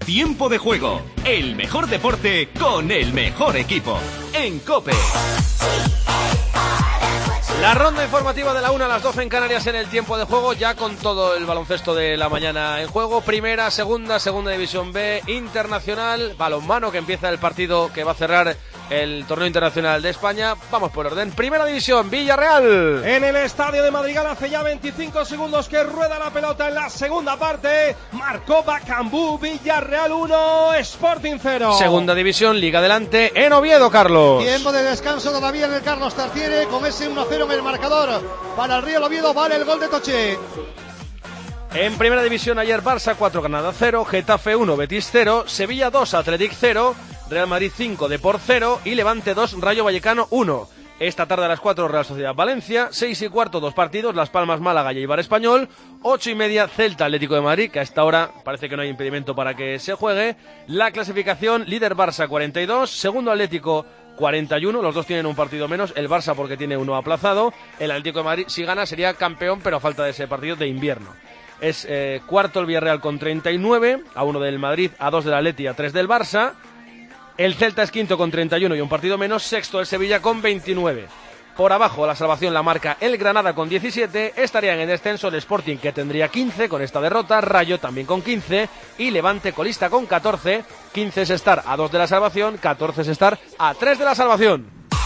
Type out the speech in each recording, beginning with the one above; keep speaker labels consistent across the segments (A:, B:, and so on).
A: Tiempo de Juego, el mejor deporte con el mejor equipo. En COPE.
B: La ronda informativa de la 1 a las 12 en Canarias en el Tiempo de Juego, ya con todo el baloncesto de la mañana en juego. Primera, segunda División B, internacional, balonmano, que empieza el partido que va a cerrar el torneo internacional de España. Vamos por orden. Primera división, Villarreal.
C: En el estadio de Madrigal hace ya 25 segundos que rueda la pelota en la segunda parte. Marcó Bacambú, Villarreal 1, Sporting 0.
B: Segunda división, Liga Adelante, en Oviedo, Carlos.
D: Tiempo de descanso todavía en el Carlos Tartiere, con ese 1-0 en el marcador. Para el Real Oviedo vale el gol de Toche.
B: En primera división ayer Barça 4, Granada 0, Getafe 1, Betis 0, Sevilla 2, Athletic 0, Real Madrid 5, Depor 0 y Levante 2, Rayo Vallecano 1. Esta tarde a las 4 Real Sociedad Valencia, 6:15 dos partidos, Las Palmas Málaga y Eibar Español, 8:30 Celta Atlético de Madrid, que a esta hora parece que no hay impedimento para que se juegue. La clasificación, líder Barça 42, segundo Atlético 41, los dos tienen un partido menos, el Barça porque tiene uno aplazado, el Atlético de Madrid si gana sería campeón, pero a falta de ese partido de invierno. Es cuarto el Villarreal con 39, a 1 del Madrid, a 2 del Atleti, a 3 del Barça. El Celta es quinto con 31 y un partido menos, sexto el Sevilla con 29. Por abajo la salvación la marca el Granada con 17, estarían en descenso el Sporting, que tendría 15 con esta derrota, Rayo también con 15 y Levante colista con 14. 15 es estar a 2 de la salvación, 14 es estar a 3 de la salvación.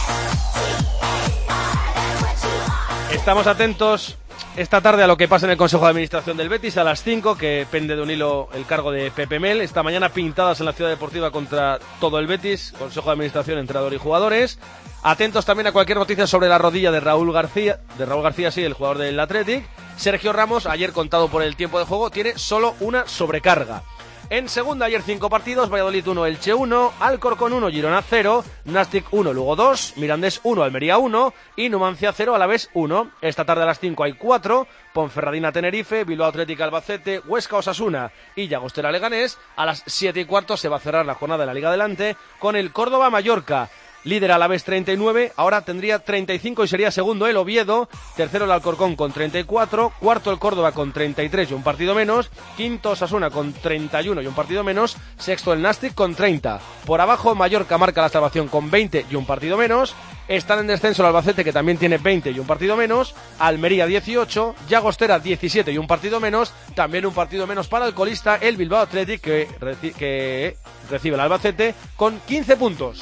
B: Estamos atentos esta tarde a lo que pasa en el Consejo de Administración del Betis a las 5, que pende de un hilo el cargo de Pepe Mel. Esta mañana pintadas en la Ciudad Deportiva contra todo el Betis, Consejo de Administración, entrenador y jugadores. Atentos también a cualquier noticia sobre la rodilla de Raúl García, sí, el jugador del Athletic. Sergio Ramos, ayer contado por el tiempo de juego, tiene solo una sobrecarga. En segunda, ayer 5 partidos, Valladolid 1, Elche 1, Alcorcón 1, Girona 0, Nastic 1, Lugo 2, Mirandés 1, Almería 1 y Numancia 0, Alavés 1. Esta tarde a las 5 hay 4, Ponferradina Tenerife, Bilbao Atlético Albacete, Huesca Osasuna y Llagostera Leganés. A las 7:15 se va a cerrar la jornada de la Liga Adelante con el Córdoba Mallorca. Líder Alavés 39, ahora tendría 35 y sería segundo el Oviedo, tercero el Alcorcón con 34, cuarto el Córdoba con 33 y un partido menos, quinto Osasuna con 31 y un partido menos, sexto el Nastic con 30. Por abajo Mallorca marca la salvación con 20 y un partido menos, están en descenso el Albacete, que también tiene 20 y un partido menos, Almería 18, Llagostera 17 y un partido menos, también un partido menos para el colista el Bilbao Athletic, que recibe el Albacete con 15 puntos.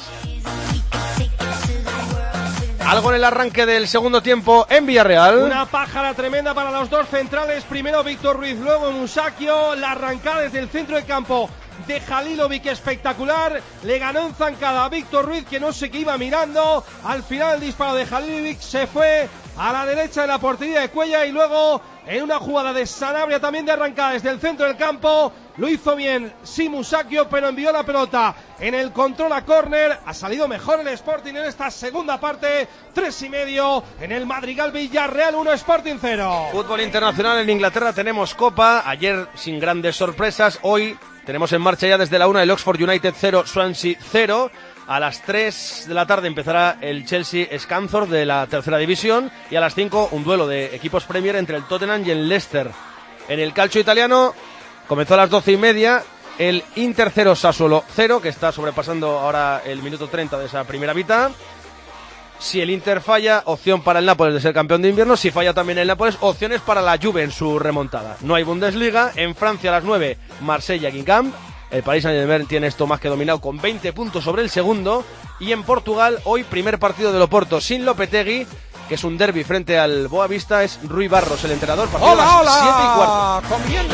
B: Algo en el arranque del segundo tiempo en Villarreal.
C: Una pájara tremenda para los dos centrales. Primero Víctor Ruiz, luego Musacchio. La arrancada desde el centro de campo de Halilovic espectacular. Le ganó en zancada a Víctor Ruiz, que no sé qué iba mirando. Al final el disparo de Halilovic se fue a la derecha de la portería de Cuella, y luego en una jugada de Sanabria también de arrancada desde el centro del campo. Lo hizo bien Musacchio, pero envió la pelota en el control a córner. Ha salido mejor el Sporting en esta segunda parte. 3:30 en el Madrigal. Villarreal 1, Sporting 0.
B: Fútbol internacional en Inglaterra, tenemos Copa. Ayer sin grandes sorpresas. Hoy tenemos en marcha ya desde la 1 el Oxford United 0, Swansea 0. A las 3 de la tarde empezará el Chelsea-Scunthorpe de la tercera división. Y a las 5 un duelo de equipos Premier entre el Tottenham y el Leicester. En el calcio italiano comenzó a las 12:30 el Inter 0, Sassuolo 0, que está sobrepasando ahora el minuto 30 de esa primera mitad. Si el Inter falla, opción para el Nápoles de ser campeón de invierno. Si falla también el Nápoles, opciones para la Juve en su remontada. No hay Bundesliga. En Francia a las 9, Marsella-Guingamp. El Paris Saint-Germain tiene esto más que dominado con 20 puntos sobre el segundo. Y en Portugal, hoy primer partido del Oporto sin Lopetegui, que es un derbi frente al Boavista. Es Rui Barros el entrenador. Partido a las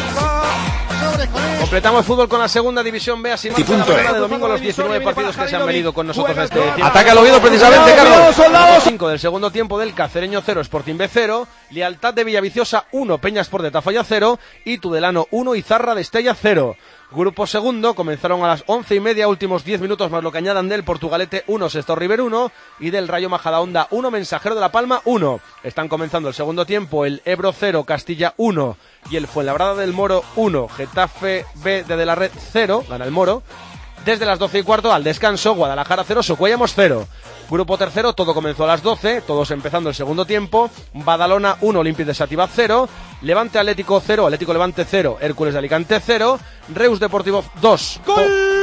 B: 7:15. Completamos fútbol con la segunda división B. Así marcha la mañana de domingo los 19 partidos que se han venido con nosotros a este tiempo. Ataca al Oviedo precisamente, Carlos. 5 del segundo tiempo del Cacereño 0, Sporting B 0, Lealtad de Villaviciosa 1, Peñasport de Tafalla 0 y Tudelano 1, Izarra de Estella 0. Grupo segundo, comenzaron a las 11:30, últimos 10 minutos más lo que añadan del Portugalete 1, Sestao River 1 y del Rayo Majadahonda 1, Mensajero de la Palma 1. Están comenzando el segundo tiempo el Ebro 0, Castilla 1 y el Fuenlabrada del Moro 1, Getafe B de la Red 0, gana el Moro. Desde las 12:15 al descanso, Guadalajara 0, Socuellamos 0. Grupo tercero, todo comenzó a las 12, todos empezando el segundo tiempo. Badalona 1, Olympique de Xàtiva 0. Levante Atlético 0, Atlético Levante 0, Hércules de Alicante 0. Reus Deportivo 2.
C: ¡Golazo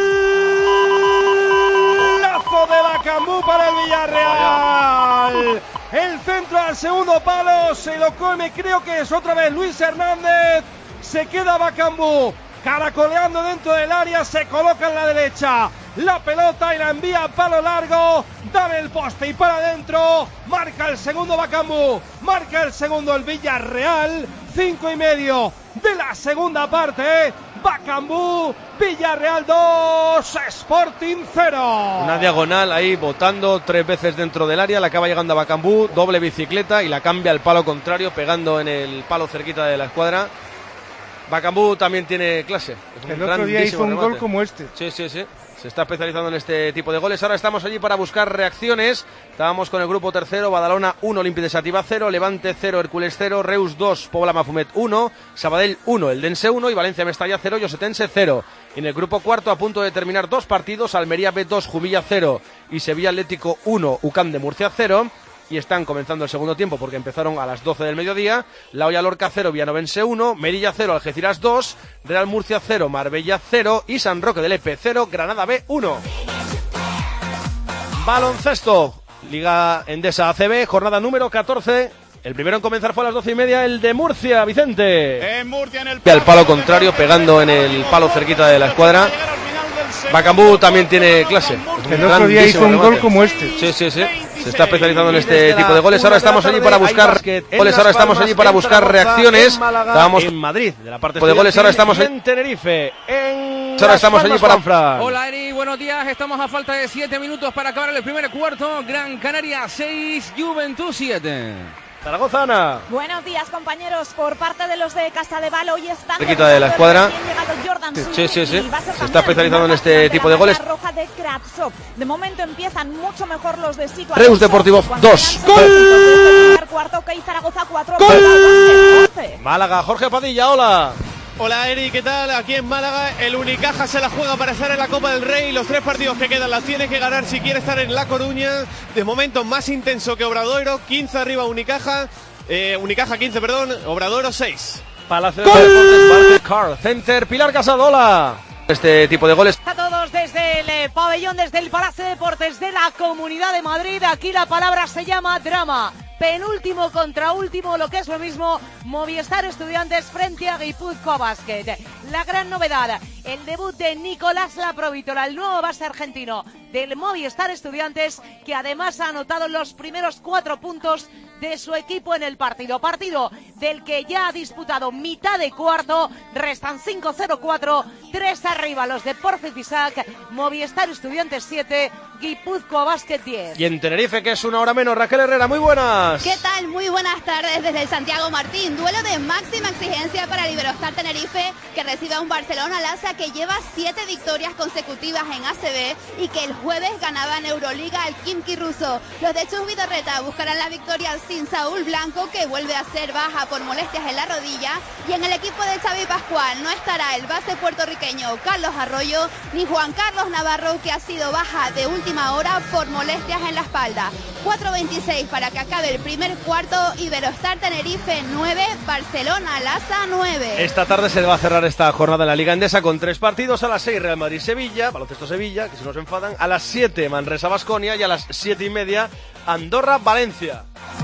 C: de Bakambu para el Villarreal! El centro al segundo palo, se lo come, creo que es otra vez Luis Hernández. Se queda Bakambu caracoleando dentro del área, se coloca en la derecha la pelota y la envía a palo largo, da el poste y para adentro. Marca el segundo Bakambu, marca el segundo el Villarreal. 5:30 de la segunda parte. Bakambu, Villarreal 2, Sporting 0.
B: Una diagonal ahí, botando 3 veces dentro del área, la acaba llegando a Bakambu, doble bicicleta y la cambia al palo contrario, pegando en el palo cerquita de la escuadra. Bakambu también tiene clase.
E: El otro día hizo un gol como este.
B: Sí. Se está especializando en este tipo de goles. Ahora estamos allí para buscar reacciones. Estábamos con el grupo tercero, Badalona 1, Olympique de Xàtiva 0, Levante 0, Hércules 0, Reus 2, Pobla Mafumet 1, Sabadell 1, Eldense 1 y Valencia Mestalla 0, Llosetense 0. Y en el grupo cuarto, a punto de terminar 2 partidos, Almería B2, Jumilla 0 y Sevilla Atlético 1, UCAM de Murcia 0. Y están comenzando el segundo tiempo porque empezaron a las 12 del mediodía. La Hoya Lorca 0, Villanovense 1, Melilla 0, Algeciras 2, Real Murcia 0, Marbella 0 y San Roque del Epe 0, Granada B 1. Baloncesto, Liga Endesa ACB, jornada número 14. El primero en comenzar fue a las 12:30, el de Murcia, Vicente.
F: En Murcia, en el
B: al palo contrario, pegando en el palo cerquita de la escuadra. Bakambu también tiene clase.
E: El otro día hizo un gol como este.
B: Sí. Se está especializando en este tipo de goles. Ahora estamos allí para buscar goles. Ahora estamos allí para buscar reacciones. Estábamos en Madrid, de la parte de goles. Ahora estamos en Tenerife. Ahora estamos allí para.
G: Hola Eri, buenos días. Estamos a falta de 7 minutos para acabar el primer cuarto. Gran Canaria 6, Juventud 7.
B: Zaragoza, Ana.
H: Buenos días, compañeros. Por parte de los de Casadevall, hoy están
B: cerquita de la escuadra. Sí. Se está especializando en este tipo de goles.
H: Roja de Kravtsov. De momento empiezan mucho mejor los de Sico.
B: Reus Deportivo 2.
H: ¡Gol! Cuarto, que Zaragoza 4. ¡Gol!
B: Málaga, Jorge Padilla, hola.
F: Hola Eri, ¿qué tal? Aquí en Málaga el Unicaja se la juega para estar en la Copa del Rey. Los 3 partidos que quedan las tiene que ganar si quiere estar en La Coruña. De momento más intenso que Obradoiro, 15 arriba Unicaja. Unicaja 15, Obradoiro 6.
B: Palacio de Deportes, Carl Center, Pilar Casadola. Este tipo de goles.
I: A todos desde el pabellón, desde el Palacio de Deportes de la Comunidad de Madrid. Aquí la palabra se llama drama. Penúltimo contra último, lo que es lo mismo, Movistar Estudiantes frente a Guipúzcoa Basket. La gran novedad, el debut de Nicolás Laprovítola, el nuevo base argentino del Movistar Estudiantes, que además ha anotado los primeros 4 puntos de su equipo en el partido. Partido del que ya ha disputado mitad de cuarto, restan 5-0-4, 3 arriba los de Porfipisac, Movistar Estudiantes 7, Guipúzcoa Basket 10.
B: Y en Tenerife, que es una hora menos, Raquel Herrera, muy buenas.
J: ¿Qué tal? Muy buenas tardes desde el Santiago Martín. Duelo de máxima exigencia para el Iberostar Tenerife, que recibe a un Barcelona Lassa que lleva 7 victorias consecutivas en ACB y que el jueves ganaba en Euroliga al Khimki ruso. Los de Chus Vidorreta buscarán la victoria sin Saúl Blanco, que vuelve a ser baja por molestias en la rodilla, y en el equipo de Xavi Pascual no estará el base puertorriqueño Carlos Arroyo ni Juan Carlos Navarro, que ha sido baja de última hora por molestias en la espalda. 4:26 para que acabe el primer cuarto. Iberostar Tenerife 9, Barcelona Lassa 9.
B: Esta tarde se va a cerrar esta jornada en la Liga Endesa con 3 partidos. A las 6 Real Madrid-Sevilla, Baloncesto Sevilla, que si no se enfadan. A las 7 Manresa-Baskonia y a las 7:30 Andorra-Valencia.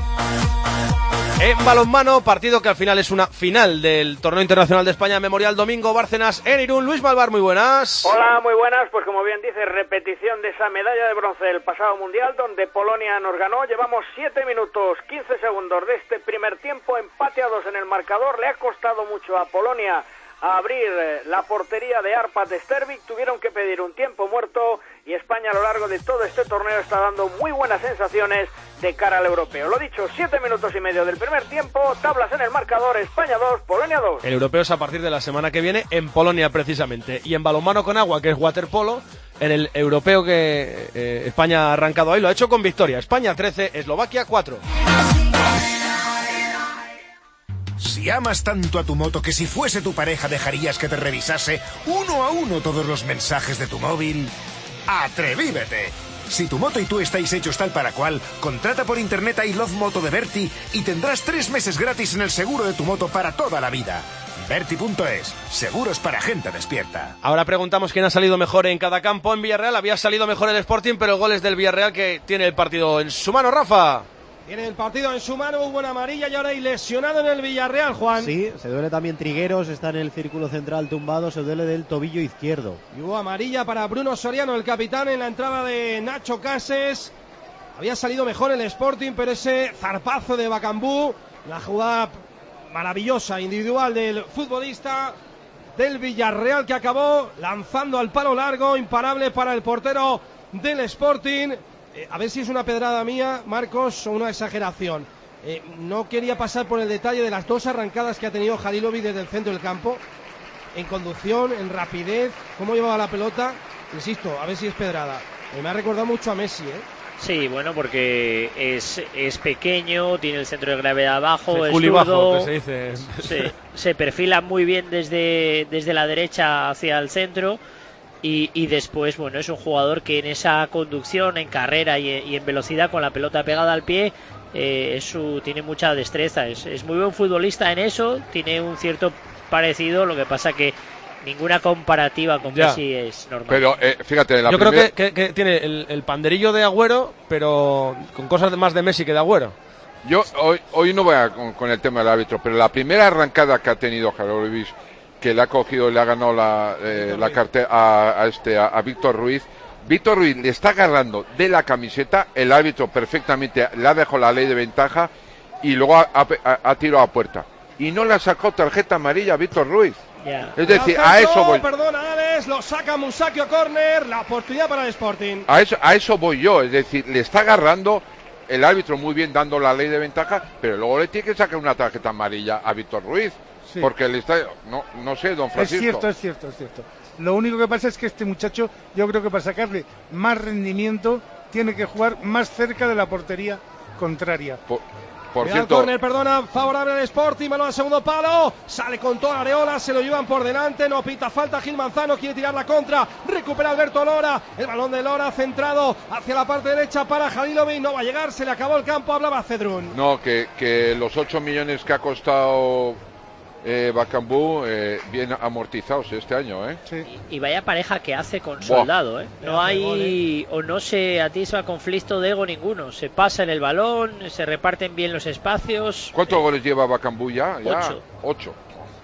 B: En balonmano, partido que al final es una final del Torneo Internacional de España Memorial Domingo Bárcenas en Irún. Luis Malvar, muy buenas.
K: Hola, muy buenas. Pues como bien dice, repetición de esa medalla de bronce del pasado Mundial, donde Polonia nos ganó. Llevamos 7 minutos 15 segundos de este primer tiempo, empate a 2 en el marcador. Le ha costado mucho a Polonia a abrir la portería de Arpad Stervik. Tuvieron que pedir un tiempo muerto y España a lo largo de todo este torneo está dando muy buenas sensaciones de cara al europeo. Lo dicho, 7 minutos y medio del primer tiempo, tablas en el marcador, España 2, Polonia 2.
B: El europeo es a partir de la semana que viene en Polonia precisamente. Y en balonmano con agua, que es waterpolo, en el europeo que España ha arrancado ahí, lo ha hecho con victoria. España 13, Eslovaquia 4.
L: Si amas tanto a tu moto que si fuese tu pareja dejarías que te revisase uno a uno todos los mensajes de tu móvil, ¡atrevívete! Si tu moto y tú estáis hechos tal para cual, contrata por internet a I Love Moto de Berti y tendrás 3 meses gratis en el seguro de tu moto para toda la vida. Berti.es, seguros para gente despierta.
B: Ahora preguntamos quién ha salido mejor en cada campo. En Villarreal había salido mejor el Sporting, pero el gol es del Villarreal, que tiene el partido en su mano. Rafa.
C: Tiene el partido en su mano, hubo una amarilla y ahora hay lesionado en el Villarreal, Juan.
M: Sí, se duele también Trigueros, está en el círculo central tumbado, se duele del tobillo izquierdo.
C: Y hubo amarilla para Bruno Soriano, el capitán, en la entrada de Nacho Cases. Había salido mejor el Sporting, pero ese zarpazo de Bacambú, la jugada maravillosa individual del futbolista del Villarreal, que acabó lanzando al palo largo, imparable para el portero del Sporting. A ver si es una pedrada mía, Marcos, o una exageración. No quería pasar por el detalle de las 2 arrancadas que ha tenido Halilovic desde el centro del campo, en conducción, en rapidez, cómo llevaba la pelota. Insisto, a ver si es pedrada. Me ha recordado mucho a Messi,
N: Sí, bueno, porque es pequeño, tiene el centro de gravedad bajo, es
B: zurdo,
N: que se dice. Se perfila muy bien desde la derecha hacia el centro. Y después, bueno, es un jugador que en esa conducción, en carrera y en velocidad con la pelota pegada al pie, tiene mucha destreza. Es muy buen futbolista en eso, tiene un cierto parecido, lo que pasa que ninguna comparativa con Messi es normal.
O: Pero fíjate,
B: yo creo que tiene el panderillo de Agüero, pero con cosas más de Messi que de Agüero.
O: Yo hoy no voy con el tema del árbitro, pero la primera arrancada que ha tenido Halilovic, que le ha cogido y le ha ganado la cartera a Víctor Ruiz. Víctor Ruiz le está agarrando de la camiseta, el árbitro perfectamente le ha dejado la ley de ventaja y luego ha tirado a puerta. Y no le sacó tarjeta amarilla a Víctor Ruiz. Es decir, a eso voy.
C: Perdona, Alex, lo saca Musacchio, córner, la oportunidad para el Sporting.
O: A eso voy yo, es decir, le está agarrando el árbitro muy bien dando la ley de ventaja, pero luego le tiene que sacar una tarjeta amarilla a Víctor Ruiz. Sí. Porque le está... No sé, don Francisco.
E: Es cierto. Lo único que pasa es que este muchacho, yo creo que para sacarle más rendimiento, tiene que jugar más cerca de la portería contraria.
O: Por cierto,
C: córner, perdona, favorable al Sporting, balón al segundo palo, sale con toda la areola, se lo llevan por delante, no pita falta, Gil Manzano quiere tirar la contra, recupera Alberto Lora, el balón de Lora centrado hacia la parte derecha para Halilovic, no va a llegar, se le acabó el campo, hablaba Cedrún.
O: No, que los 8 millones que ha costado Bacambú bien amortizados este año,
N: Sí. Y vaya pareja que hace con Soldado, No hay, o no se atiza conflicto de ego ninguno, se pasa en el balón, se reparten bien los espacios.
O: ¿Cuántos goles lleva Bacambú ya?
N: 8.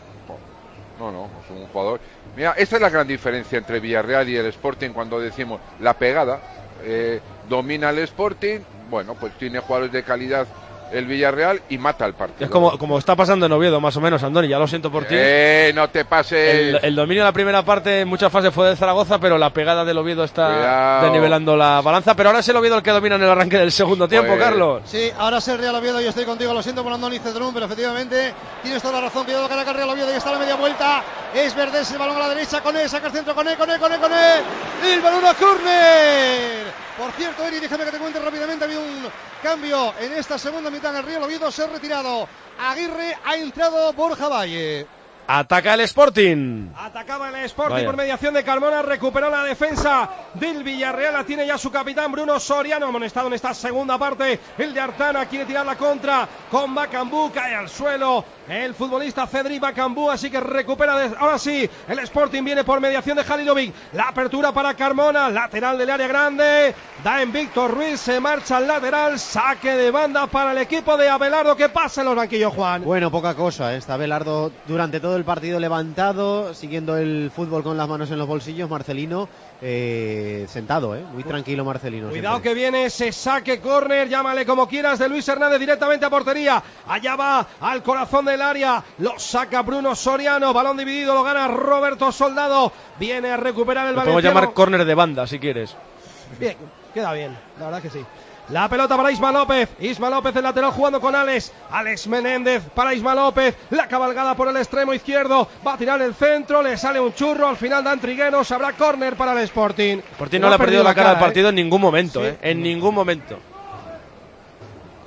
O: No, es un jugador. Mira, esta es la gran diferencia entre Villarreal y el Sporting cuando decimos la pegada. Domina el Sporting, bueno, pues tiene jugadores de calidad el Villarreal y mata el partido.
B: Es como está pasando en Oviedo, más o menos, Andoni, ya lo siento por ti.
O: No te pases.
B: El dominio de la primera parte en muchas fases fue de Zaragoza, pero la pegada del Oviedo está desnivelando la balanza. Pero ahora es el Oviedo el que domina en el arranque del segundo tiempo, Carlos.
D: Sí, ahora es el Real Oviedo, yo estoy contigo, lo siento por Andoni Cedrún, pero efectivamente tienes toda la razón. Cuidado que el Real Oviedo, y está la media vuelta. Es Verdes, el balón a la derecha, con él, saca el centro, con él. El balón a córner. Por cierto, Eri, déjame que te cuente rápidamente, ha habido un cambio en esta segunda mitad. El Real Oviedo se ha retirado Aguirre, ha entrado Borja Valle.
B: Ataca el Sporting.
C: Atacaba el Sporting por mediación de Carmona. Recuperó la defensa del Villarreal. La tiene ya su capitán Bruno Soriano. Amonestado en esta segunda parte. El de Artana quiere tirar la contra con Bacambú. Cae al suelo el futbolista Cedric Bacambú. Así que recupera. Ahora sí, el Sporting viene por mediación de Halilovic. La apertura para Carmona. Lateral del área grande. Da en Víctor Ruiz. Se marcha al lateral. Saque de banda para el equipo de Abelardo. ¿Qué pasa en los banquillos, Juan?
M: Bueno, poca cosa. Está Abelardo durante todo el partido levantado, siguiendo el fútbol con las manos en los bolsillos. Marcelino sentado, muy tranquilo Marcelino.
C: Cuidado
M: siempre.
C: Que viene ese saque córner, llámale como quieras, de Luis Hernández directamente a portería. Allá va al corazón del área, lo saca Bruno Soriano, balón dividido, lo gana Roberto Soldado. Viene a recuperar el balón.
B: Podemos llamar córner de banda si quieres.
C: Bien, queda bien, la verdad que sí. La pelota para Isma López. Isma López, el lateral, jugando con Alex Menéndez para Isma López. La cabalgada por el extremo izquierdo. Va a tirar el centro. Le sale un churro. Al final dan Trigueros. Habrá córner para el Sporting.
B: Sporting no le ha perdido la cara al partido en ningún momento. Sí. En ningún momento.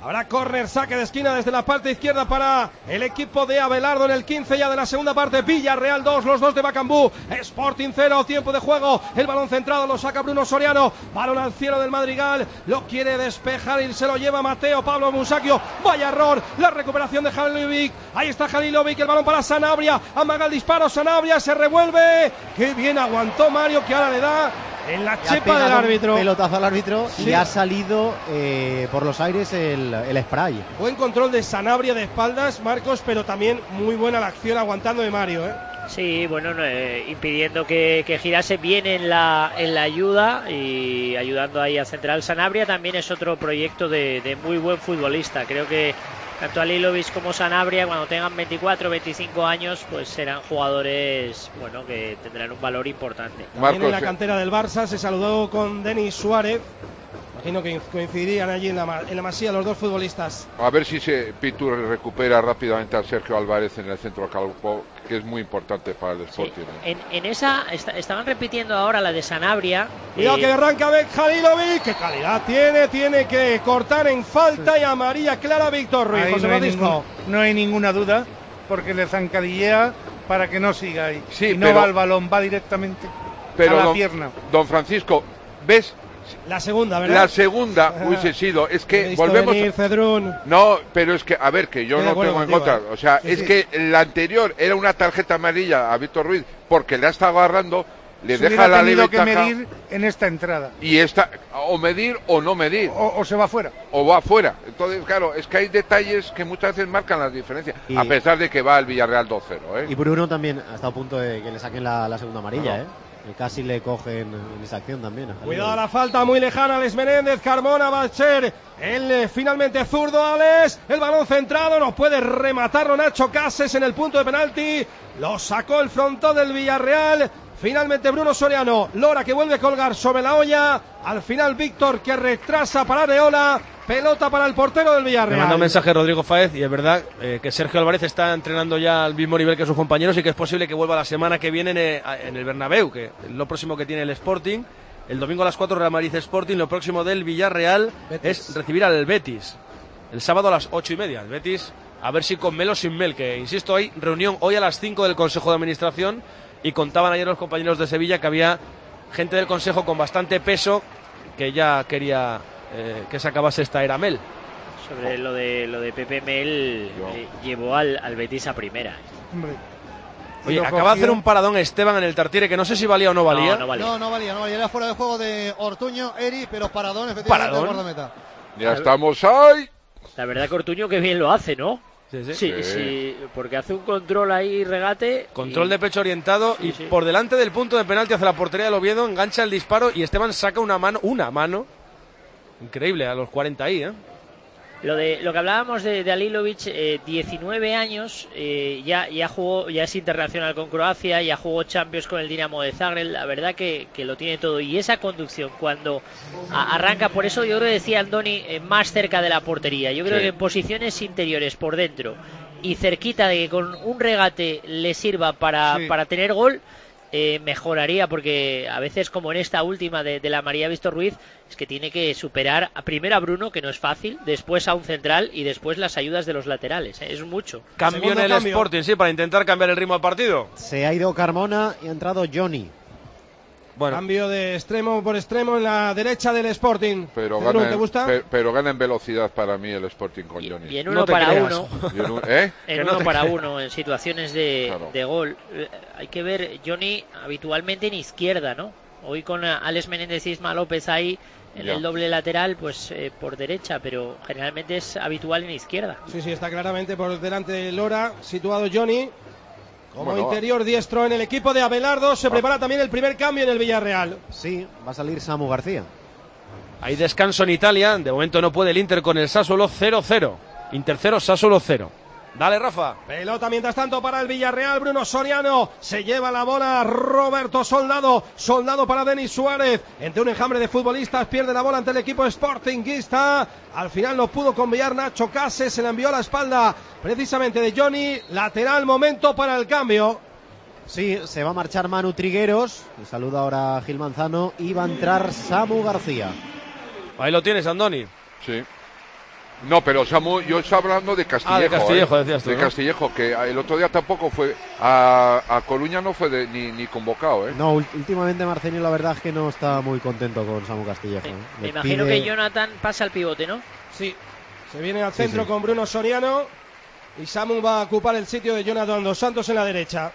C: Habrá córner, saque de esquina desde la parte izquierda para el equipo de Abelardo en el 15 ya de la segunda parte. Villarreal 2, los dos de Bacambú. Sporting 0, tiempo de juego. El balón centrado lo saca Bruno Soriano. Balón al cielo del Madrigal. Lo quiere despejar y se lo lleva Mateo Pablo Musacchio. Vaya error. La recuperación de Halilovic. Ahí está Halilovic. El balón para Sanabria. Amaga el disparo. Sanabria se revuelve. Qué bien aguantó Mario, que ahora le da en la chepa del árbitro.
M: Pelotazo al árbitro,
C: sí.
M: Y ha salido por los aires el spray.
C: Buen control de Sanabria de espaldas, Marcos, pero también muy buena la acción aguantando de Mario, ¿eh?
N: Sí, bueno, impidiendo que girase bien en la ayuda y ayudando ahí a Central. Sanabria también es otro proyecto de muy buen futbolista. Creo que tanto Halilovic como Sanabria, cuando tengan 24 o 25 años, pues serán jugadores, bueno, que tendrán un valor importante.
C: También en la cantera del Barça se saludó con Denis Suárez. Imagino que coincidirían allí en la Masía los dos futbolistas.
O: A ver si Pitu recupera rápidamente a Sergio Álvarez en el centro del campo, que es muy importante para el Sporting.
N: Sí. En esa estaban repitiendo ahora la de Sanabria.
C: Cuidado que arranca Halilovic, qué calidad tiene que cortar en falta y amarilla clara Víctor Ruiz.
E: Ahí
C: José Francisco.
E: no hay ninguna duda, porque le zancadillea para que no siga ahí.
O: Sí,
E: y no va al balón, va directamente a la pierna.
O: Don Francisco, ¿ves?
C: La segunda, ¿verdad?
O: La segunda hubiese sido, es que volvemos. No, pero es que, a ver, que yo no tengo en contra. O sea, sí, es que la anterior era una tarjeta amarilla a Víctor Ruiz porque le ha estado agarrando, le deja la libre
E: que medir en esta entrada.
O: Y esta, o medir o no medir.
E: O se va fuera.
O: O va fuera. Entonces, claro, es que hay detalles que muchas veces marcan las diferencias. A pesar de que va el Villarreal 2-0, ¿eh?
M: Y Bruno también ha estado a punto de que le saquen la segunda amarilla, ¿eh? Y casi le cogen en esa acción también.
C: Cuidado la falta muy lejana. Alex Menéndez, Carmona, Balcher. Finalmente zurdo Alex. El balón centrado. No puede rematarlo Nacho Cases en el punto de penalti. Lo sacó el frontón del Villarreal. Finalmente Bruno Soriano. Lora que vuelve a colgar sobre la olla. Al final Víctor que retrasa para Areola. Pelota para el portero del Villarreal.
B: Me mandó un mensaje Rodrigo Fáez y es verdad que Sergio Álvarez está entrenando ya al mismo nivel que sus compañeros y que es posible que vuelva la semana que viene en el Bernabéu, que es lo próximo que tiene el Sporting. El domingo a las 4 Real Madrid Sporting. Lo próximo del Villarreal es recibir al Betis. El sábado a las 8:30. El Betis, a ver si con Mel o sin Mel, que insisto, hay reunión hoy a las 5 del Consejo de Administración y contaban ayer los compañeros de Sevilla que había gente del Consejo con bastante peso que ya quería que se acabase esta era Mel.
N: Sobre lo de Pepe Mel, llevó al Betis a primera.
E: Hombre.
B: Oye, acaba de hacer un paradón Esteban en el Tartiere que no sé si valía o no valía.
D: No valía. Era fuera de juego de Ortuño, Eri, pero paradón efectivamente de guardameta.
O: Ya estamos ahí.
N: La verdad que Ortuño que bien lo hace, ¿no? Sí, porque hace un control ahí, regate.
B: Control de pecho orientado y por delante del punto de penalti hacia la portería del Oviedo, engancha el disparo y Esteban saca una mano. Increíble, a los 40 ahí, ¿eh?
N: Lo que hablábamos de Halilovic, 19 años, ya jugó, ya es internacional con Croacia, ya jugó Champions con el Dinamo de Zagreb, la verdad que lo tiene todo. Y esa conducción, cuando arranca, por eso yo creo que decía Andoni, más cerca de la portería. Yo creo que en posiciones interiores, por dentro, y cerquita de que con un regate le sirva para tener gol, mejoraría, porque a veces, como en esta última de la María Víctor Ruiz, es que tiene que superar primero a Bruno, que no es fácil, después a un central y después las ayudas de los laterales, es mucho.
B: Cambio en el Sporting, para intentar cambiar el ritmo del partido.
M: Se ha ido Carmona y ha entrado Johnny.
C: Bueno. Cambio de extremo por extremo en la derecha del Sporting.
O: Pero gana en velocidad para mí el Sporting con Johnny.
N: Y en uno para uno. En uno para uno, en situaciones de gol. Hay que ver, Johnny habitualmente en izquierda, ¿no? Hoy con Alex Menéndez y Isma López ahí en el doble lateral, pues por derecha, pero generalmente es habitual en izquierda.
C: Sí, está claramente por delante de Lora, situado Johnny. Como interior diestro en el equipo de Abelardo. Se prepara también el primer cambio en el Villarreal.
M: Sí, va a salir Samu García.
B: Hay descanso en Italia. De momento no puede el Inter con el Sassuolo. 0-0. Inter 0, Sassuolo 0. Dale, Rafa.
C: Pelota mientras tanto para el Villarreal. Bruno Soriano se lleva la bola. Roberto Soldado. Soldado para Denis Suárez. Entre un enjambre de futbolistas pierde la bola ante el equipo sportinguista. Al final no pudo conviar Nacho Cases. Se la envió a la espalda precisamente de Johnny. Lateral, momento para el cambio.
M: Sí, se va a marchar Manu Trigueros. Y saluda ahora a Gil Manzano. Y va a entrar Samu García.
B: Ahí lo tienes, Andoni.
O: Sí. No, pero Samu, yo estaba hablando de Castillejo.
B: De Castillejo, decías tú,
O: de
B: ¿no?
O: Castillejo, que el otro día tampoco fue. A Coruña no fue ni convocado, ¿eh?
M: No, últimamente Marcelino la verdad es que no está muy contento con Samu Castillejo.
N: Me imagino que Jonathan pasa al pivote, ¿no?
C: Sí, se viene al centro con Bruno Soriano y Samu va a ocupar el sitio de Jonathan Dos Santos en la derecha.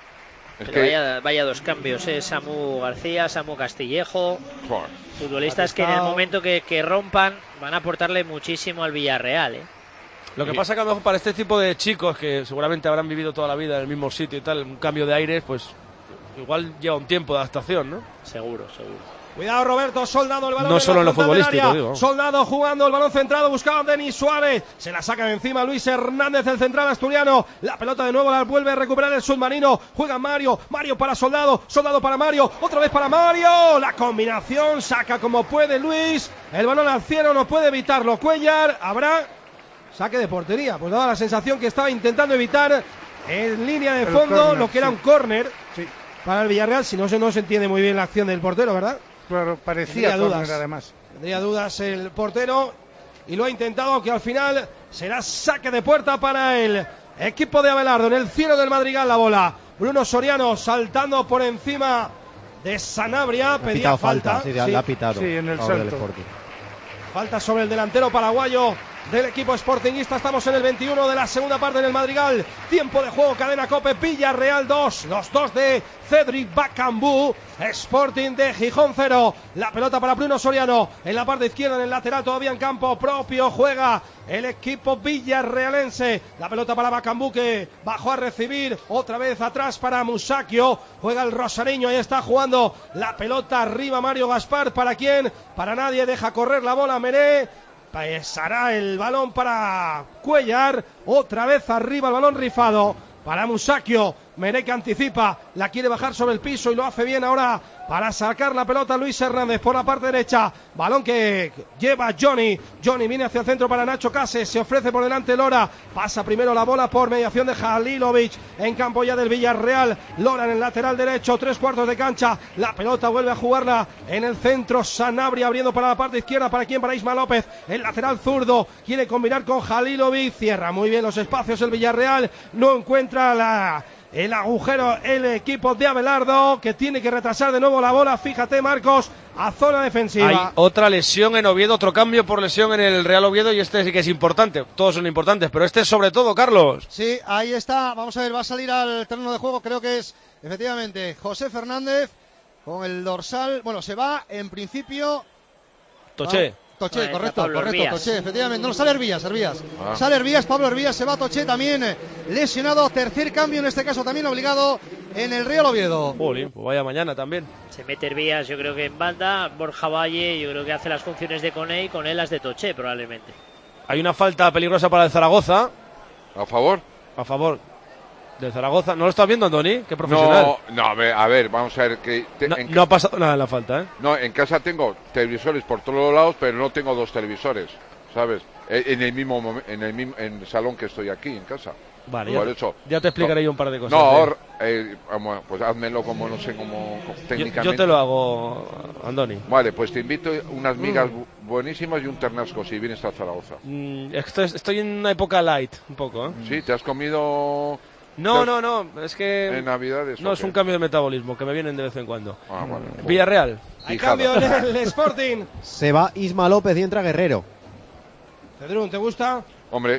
N: Vaya dos cambios, Samu García, Samu Castillejo, futbolistas que en el momento que rompan van a aportarle muchísimo al Villarreal.
B: Lo que pasa que a lo mejor para este tipo de chicos que seguramente habrán vivido toda la vida en el mismo sitio y tal, un cambio de aires, pues igual lleva un tiempo de adaptación, ¿no?
N: Seguro.
C: Cuidado Roberto, Soldado el balón.
B: No solo en lo futbolístico, digo.
C: Soldado jugando el balón centrado, buscaba a Denis Suárez. Se la saca de encima Luis Hernández, el central asturiano. La pelota de nuevo la vuelve a recuperar el submarino. Juega Mario para Soldado. Soldado para Mario. Otra vez para Mario. La combinación saca como puede Luis. El balón al cielo, no puede evitarlo Cuellar. Habrá saque de portería. Pues daba la sensación que estaba intentando evitar en línea de fondo lo que era un córner para el Villarreal. Si no se entiende muy bien la acción del portero, ¿verdad?
E: Claro, parecía córner además.
C: Tendría dudas el portero y lo ha intentado, aunque al final será saque de puerta para el equipo de Abelardo. En el cielo del Madrigal la bola. Bruno Soriano saltando por encima de Sanabria. Pedía falta.
M: La ha pitado.
E: Sí, en el salto.
C: Falta sobre el delantero paraguayo del equipo sportinguista. Estamos en el 21 de la segunda parte en el Madrigal. Tiempo de juego, cadena COPE, Villarreal 2. Los dos de Cedric Bakambu. Sporting de Gijón 0. La pelota para Bruno Soriano. En la parte izquierda, en el lateral, todavía en campo propio. Juega el equipo villarrealense. La pelota para Bakambu, que bajó a recibir. Otra vez atrás para Musacchio. Juega el rosariño. Ahí está jugando la pelota arriba Mario Gaspar. ¿Para quién? Para nadie. Deja correr la bola Meré. Pasará el balón para Cuellar. Otra vez arriba el balón rifado para Musacchio. Meré que anticipa, la quiere bajar sobre el piso y lo hace bien ahora para sacar la pelota Luis Hernández por la parte derecha. Balón que lleva Johnny. Johnny viene hacia el centro para Nacho Cases. Se ofrece por delante Lora. Pasa primero la bola por mediación de Halilovic. En campo ya del Villarreal. Lora en el lateral derecho. 3/4 de cancha. La pelota vuelve a jugarla en el centro. Sanabria abriendo para la parte izquierda. ¿Para quién? Para Isma López. El lateral zurdo. Quiere combinar con Halilovic. Cierra muy bien los espacios el Villarreal. No encuentra el agujero el equipo de Abelardo, que tiene que retrasar de nuevo la bola. Fíjate, Marcos, a zona defensiva.
B: Hay otra lesión en Oviedo, otro cambio por lesión en el Real Oviedo, y este sí que es importante. Todos son importantes, pero este sobre todo, Carlos.
D: Sí, ahí está. Vamos a ver, va a salir al terreno de juego. Creo que es efectivamente José Fernández con el dorsal. Bueno, se va en principio
B: Toché.
D: Toché, correcto, Toché, efectivamente. No, sale Hervías. Sale Hervías, Pablo Hervías, se va Toché también lesionado. Tercer cambio, en este caso también obligado en el Real Oviedo.
B: Jolín, pues vaya mañana también.
N: Se mete Hervías, yo creo que en banda. Borja Valle, yo creo que hace las funciones de Coné y con él las de Toché, probablemente.
B: Hay una falta peligrosa para el Zaragoza.
O: ¿A favor?
B: A favor del Zaragoza. ¿No lo estás viendo, Antoni? Qué profesional.
O: No, a ver, vamos a ver.
B: No ha pasado nada en la falta, ¿eh?
O: No, en casa tengo televisores por todos los lados, pero no tengo dos televisores, ¿sabes? En el salón que estoy aquí, en casa.
B: Vale,
O: ya
B: te explicaré yo un par de cosas.
O: Pues házmelo como, no sé, como técnicamente.
B: Yo te lo hago, Andoni.
O: Vale, pues te invito unas migas buenísimas y un ternasco, si vienes a Zaragoza.
B: Estoy en una época light, un poco, ¿eh?
O: Sí, ¿te has comido...?
B: No, es que...
O: ¿En Navidades?
B: No, es un cambio de metabolismo, que me vienen de vez en cuando.
O: Vale.
B: Villarreal.
C: Hay cambio en el Sporting.
M: Se va Isma López y entra Guerrero.
C: Cedrún, ¿te gusta?
O: Hombre,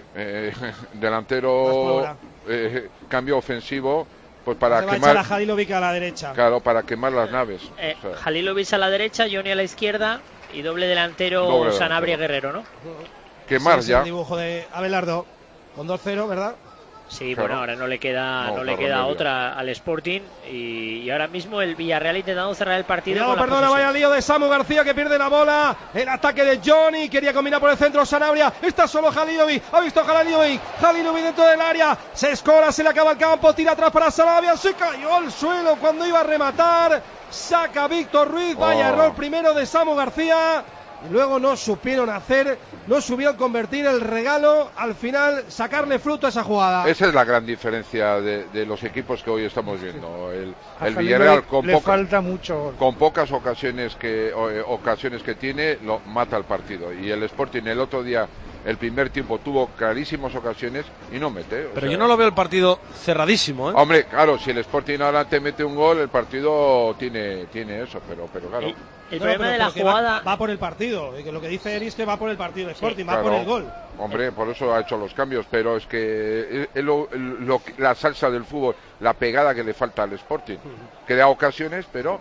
O: delantero, cambio ofensivo, pues para
C: quemar... Va a echar a Halilovic a la derecha.
O: Claro, para quemar las naves.
N: Halilovic a la derecha, Johnny a la izquierda y doble delantero Sanabria Guerrero, ¿no?
O: Quemar
C: ya. Es el dibujo de Abelardo con 2-0, ¿verdad?
N: Sí, claro. Bueno, ahora no le queda otra al Sporting y ahora mismo el Villarreal intentando cerrar el partido.
C: Vaya lío de Samu García, que pierde la bola. El ataque de Johnny, quería combinar por el centro Sanabria. Está solo Halilovic, ha visto Halilovic dentro del área. Se escola, se le acaba el campo, tira atrás para Sanabria. Se cayó al suelo cuando iba a rematar. Saca Víctor Ruiz, vaya error primero de Samu García. Y luego no supieron convertir el regalo, al final sacarle fruto a esa jugada.
O: Esa es la gran diferencia de los equipos que hoy estamos viendo. El Villarreal
E: falta mucho.
O: Con pocas ocasiones que tiene, lo mata el partido. Y el Sporting el otro día el primer tiempo tuvo clarísimas ocasiones y no mete.
B: Pero yo no lo veo el partido cerradísimo, ¿eh?
O: Hombre, claro, si el Sporting ahora te mete un gol, el partido tiene eso, pero claro.
N: El problema de la jugada
C: va por el partido. Lo que dice Eri es que va por el partido. El Sporting va
O: claro,
C: por el gol.
O: Hombre, por eso ha hecho los cambios, pero es que es la salsa del fútbol, la pegada que le falta al Sporting, que da ocasiones, pero...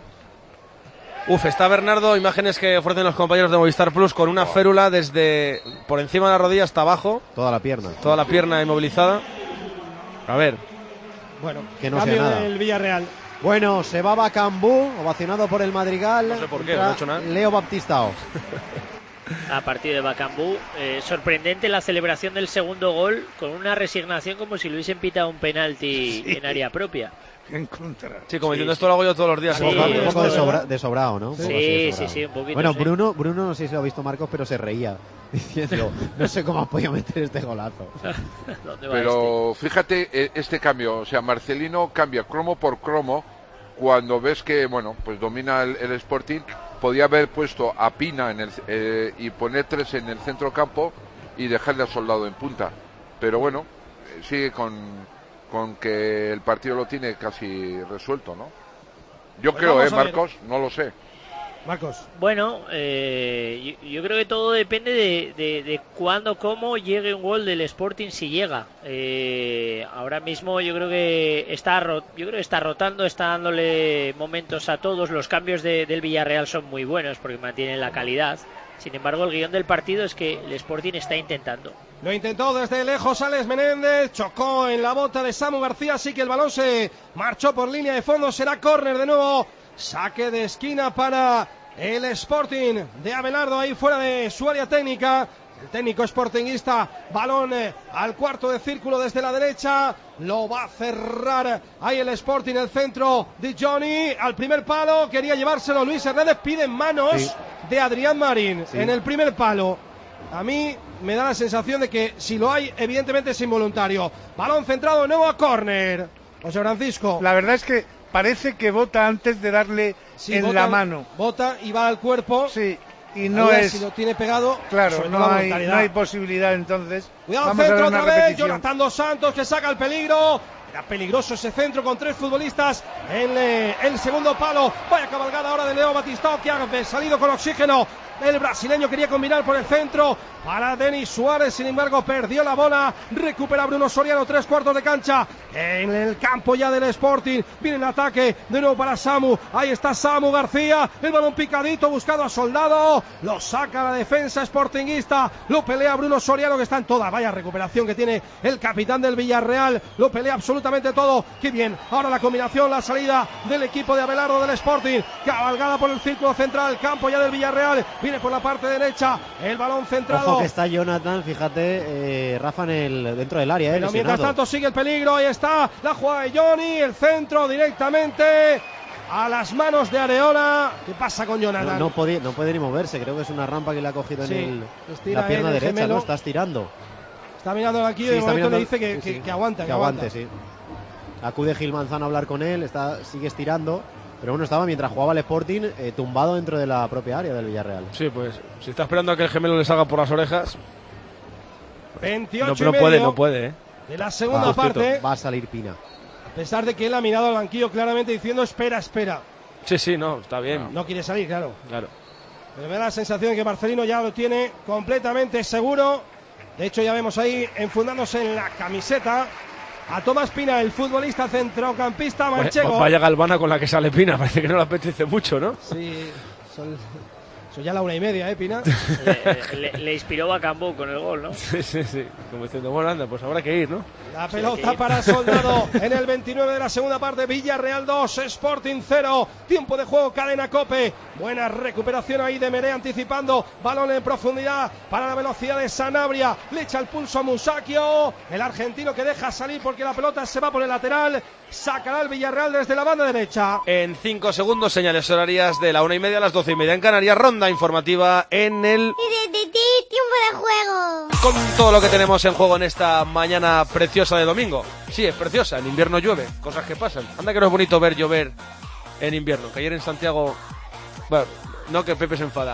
B: Está Bernardo, imágenes que ofrecen los compañeros de Movistar Plus con una férula desde por encima de la rodilla hasta abajo.
M: Toda la pierna.
B: Toda la pierna inmovilizada. A ver.
C: Bueno,
M: que no
C: cambio
M: sea nada.
C: del Villarreal.
M: Bueno, se va Bacambú, ovacionado por el Madrigal.
B: No sé por qué, no ha hecho nada.
M: Leo Baptistao.
N: A partir de Bacambú, sorprendente la celebración del segundo gol con una resignación como si le hubiesen pitado un penalti en área propia.
E: En contra.
B: Sí, como diciendo esto lo hago yo todos los días.
M: Un poco de sobrado, ¿no?
N: Sí, un poquito.
M: Bueno,
N: sí.
M: Bruno no sé si lo ha visto Marcos, pero se reía diciendo, no sé cómo has podido meter este golazo.
O: Pero fíjate este cambio, o sea, Marcelino cambia cromo por cromo cuando ves que, bueno, pues domina el Sporting. Podía haber puesto a Pina y poner 3 en el centro campo y dejarle a Soldado en punta. Pero bueno, sigue con que el partido lo tiene casi resuelto, ¿no? Yo
C: Pues
O: creo,
C: Marcos,
O: no lo sé.
C: Marcos.
N: Bueno, yo creo que todo depende de cuándo, cómo llegue un gol del Sporting, si llega. Ahora mismo yo creo que está rotando, está dándole momentos a todos. Los cambios del Villarreal son muy buenos porque mantienen la calidad. Sin embargo, el guión del partido es que el Sporting está intentando.
C: Lo intentó desde lejos Alex Menéndez, chocó en la bota de Samu García, así que el balón se marchó por línea de fondo, será córner de nuevo, saque de esquina para el Sporting de Abelardo, ahí fuera de su área técnica. El técnico sportinguista, balón al cuarto de círculo desde la derecha, lo va a cerrar ahí el Sporting, el centro de Johnny, al primer palo, quería llevárselo Luis Hernández, pide manos de Adrián Marín en el primer palo. A mí me da la sensación de que si lo hay, evidentemente es involuntario. Balón centrado de nuevo a córner. José Francisco.
E: La verdad es que parece que bota antes de darle la mano.
C: Bota y va al cuerpo.
E: Sí. Y no es.
C: Si lo tiene pegado.
E: Claro, no hay posibilidad entonces.
C: Cuidado, centro otra vez. Jonathan Dos Santos que saca el peligro. Era peligroso ese centro con 3 futbolistas en el segundo palo. Vaya cabalgada ahora de Leo Baptistao que ha salido con oxígeno. El brasileño quería combinar por el centro para Denis Suárez, sin embargo perdió la bola, recupera Bruno Soriano, 3/4 de cancha en el campo ya del Sporting, viene el ataque de nuevo para Samu, ahí está Samu García, el balón picadito buscado a Soldado, lo saca la defensa sportinguista, lo pelea Bruno Soriano que está en toda, vaya recuperación que tiene el capitán del Villarreal, lo pelea absolutamente todo, qué bien, ahora la combinación, la salida del equipo de Abelardo del Sporting, cabalgada por el círculo central, campo ya del Villarreal, viene por la parte derecha, el balón centrado.
M: Ojo que está Jonathan, fíjate, Rafa dentro del área.
C: Pero mientras tanto sigue el peligro, ahí está la jugada de Johnny, el centro directamente a las manos de Areola. ¿Qué pasa con Jonathan?
M: No puede ni moverse, creo que es una rampa que le ha cogido en la pierna derecha, ¿no? Está estirando.
C: Está mirando aquí y de momento le dice que aguanta.
M: Que aguante, sí. Acude Gil Manzano a hablar con él, sigue estirando. Pero bueno, estaba mientras jugaba el Sporting tumbado dentro de la propia área del Villarreal.
B: Sí, pues si está esperando a que el gemelo le salga por las orejas.
C: 28
B: no puede.
C: De la segunda parte.
M: Va a salir Pina.
C: A pesar de que él ha mirado al banquillo claramente diciendo espera.
B: Sí, no, está bien.
C: No quiere salir, claro. Pero me da la sensación de que Marcelino ya lo tiene completamente seguro. De hecho, ya vemos ahí enfundándose en la camiseta a Tomás Pina, el futbolista centrocampista manchego.
B: Vaya galvana con la que sale Pina, parece que no le apetece mucho, ¿no?
C: Sí, son ya la 1:30, Pina.
N: Le inspiró Bacambú con el gol, ¿no?
B: Sí, como diciendo, bueno, anda, pues habrá que ir, ¿no?
C: La pelota para Soldado en el 29 de la segunda parte, Villarreal 2, Sporting 0, tiempo de juego, cadena Cope, buena recuperación ahí de Meré anticipando, balón en profundidad para la velocidad de Sanabria, le echa el pulso a Musacchio, el argentino que deja salir porque la pelota se va por el lateral, sacará el Villarreal desde la banda derecha.
B: En 5 segundos, señales horarias de la 1:30 a las 12:30 en Canarias, ronda informativa en el...
P: tiempo de juego.
B: Con todo lo que tenemos en juego en esta mañana preciosa de domingo. Sí, es preciosa, en invierno llueve, cosas que pasan. Anda que no es bonito ver llover en invierno, que ayer en Santiago... Bueno, no, que Pepe se enfada.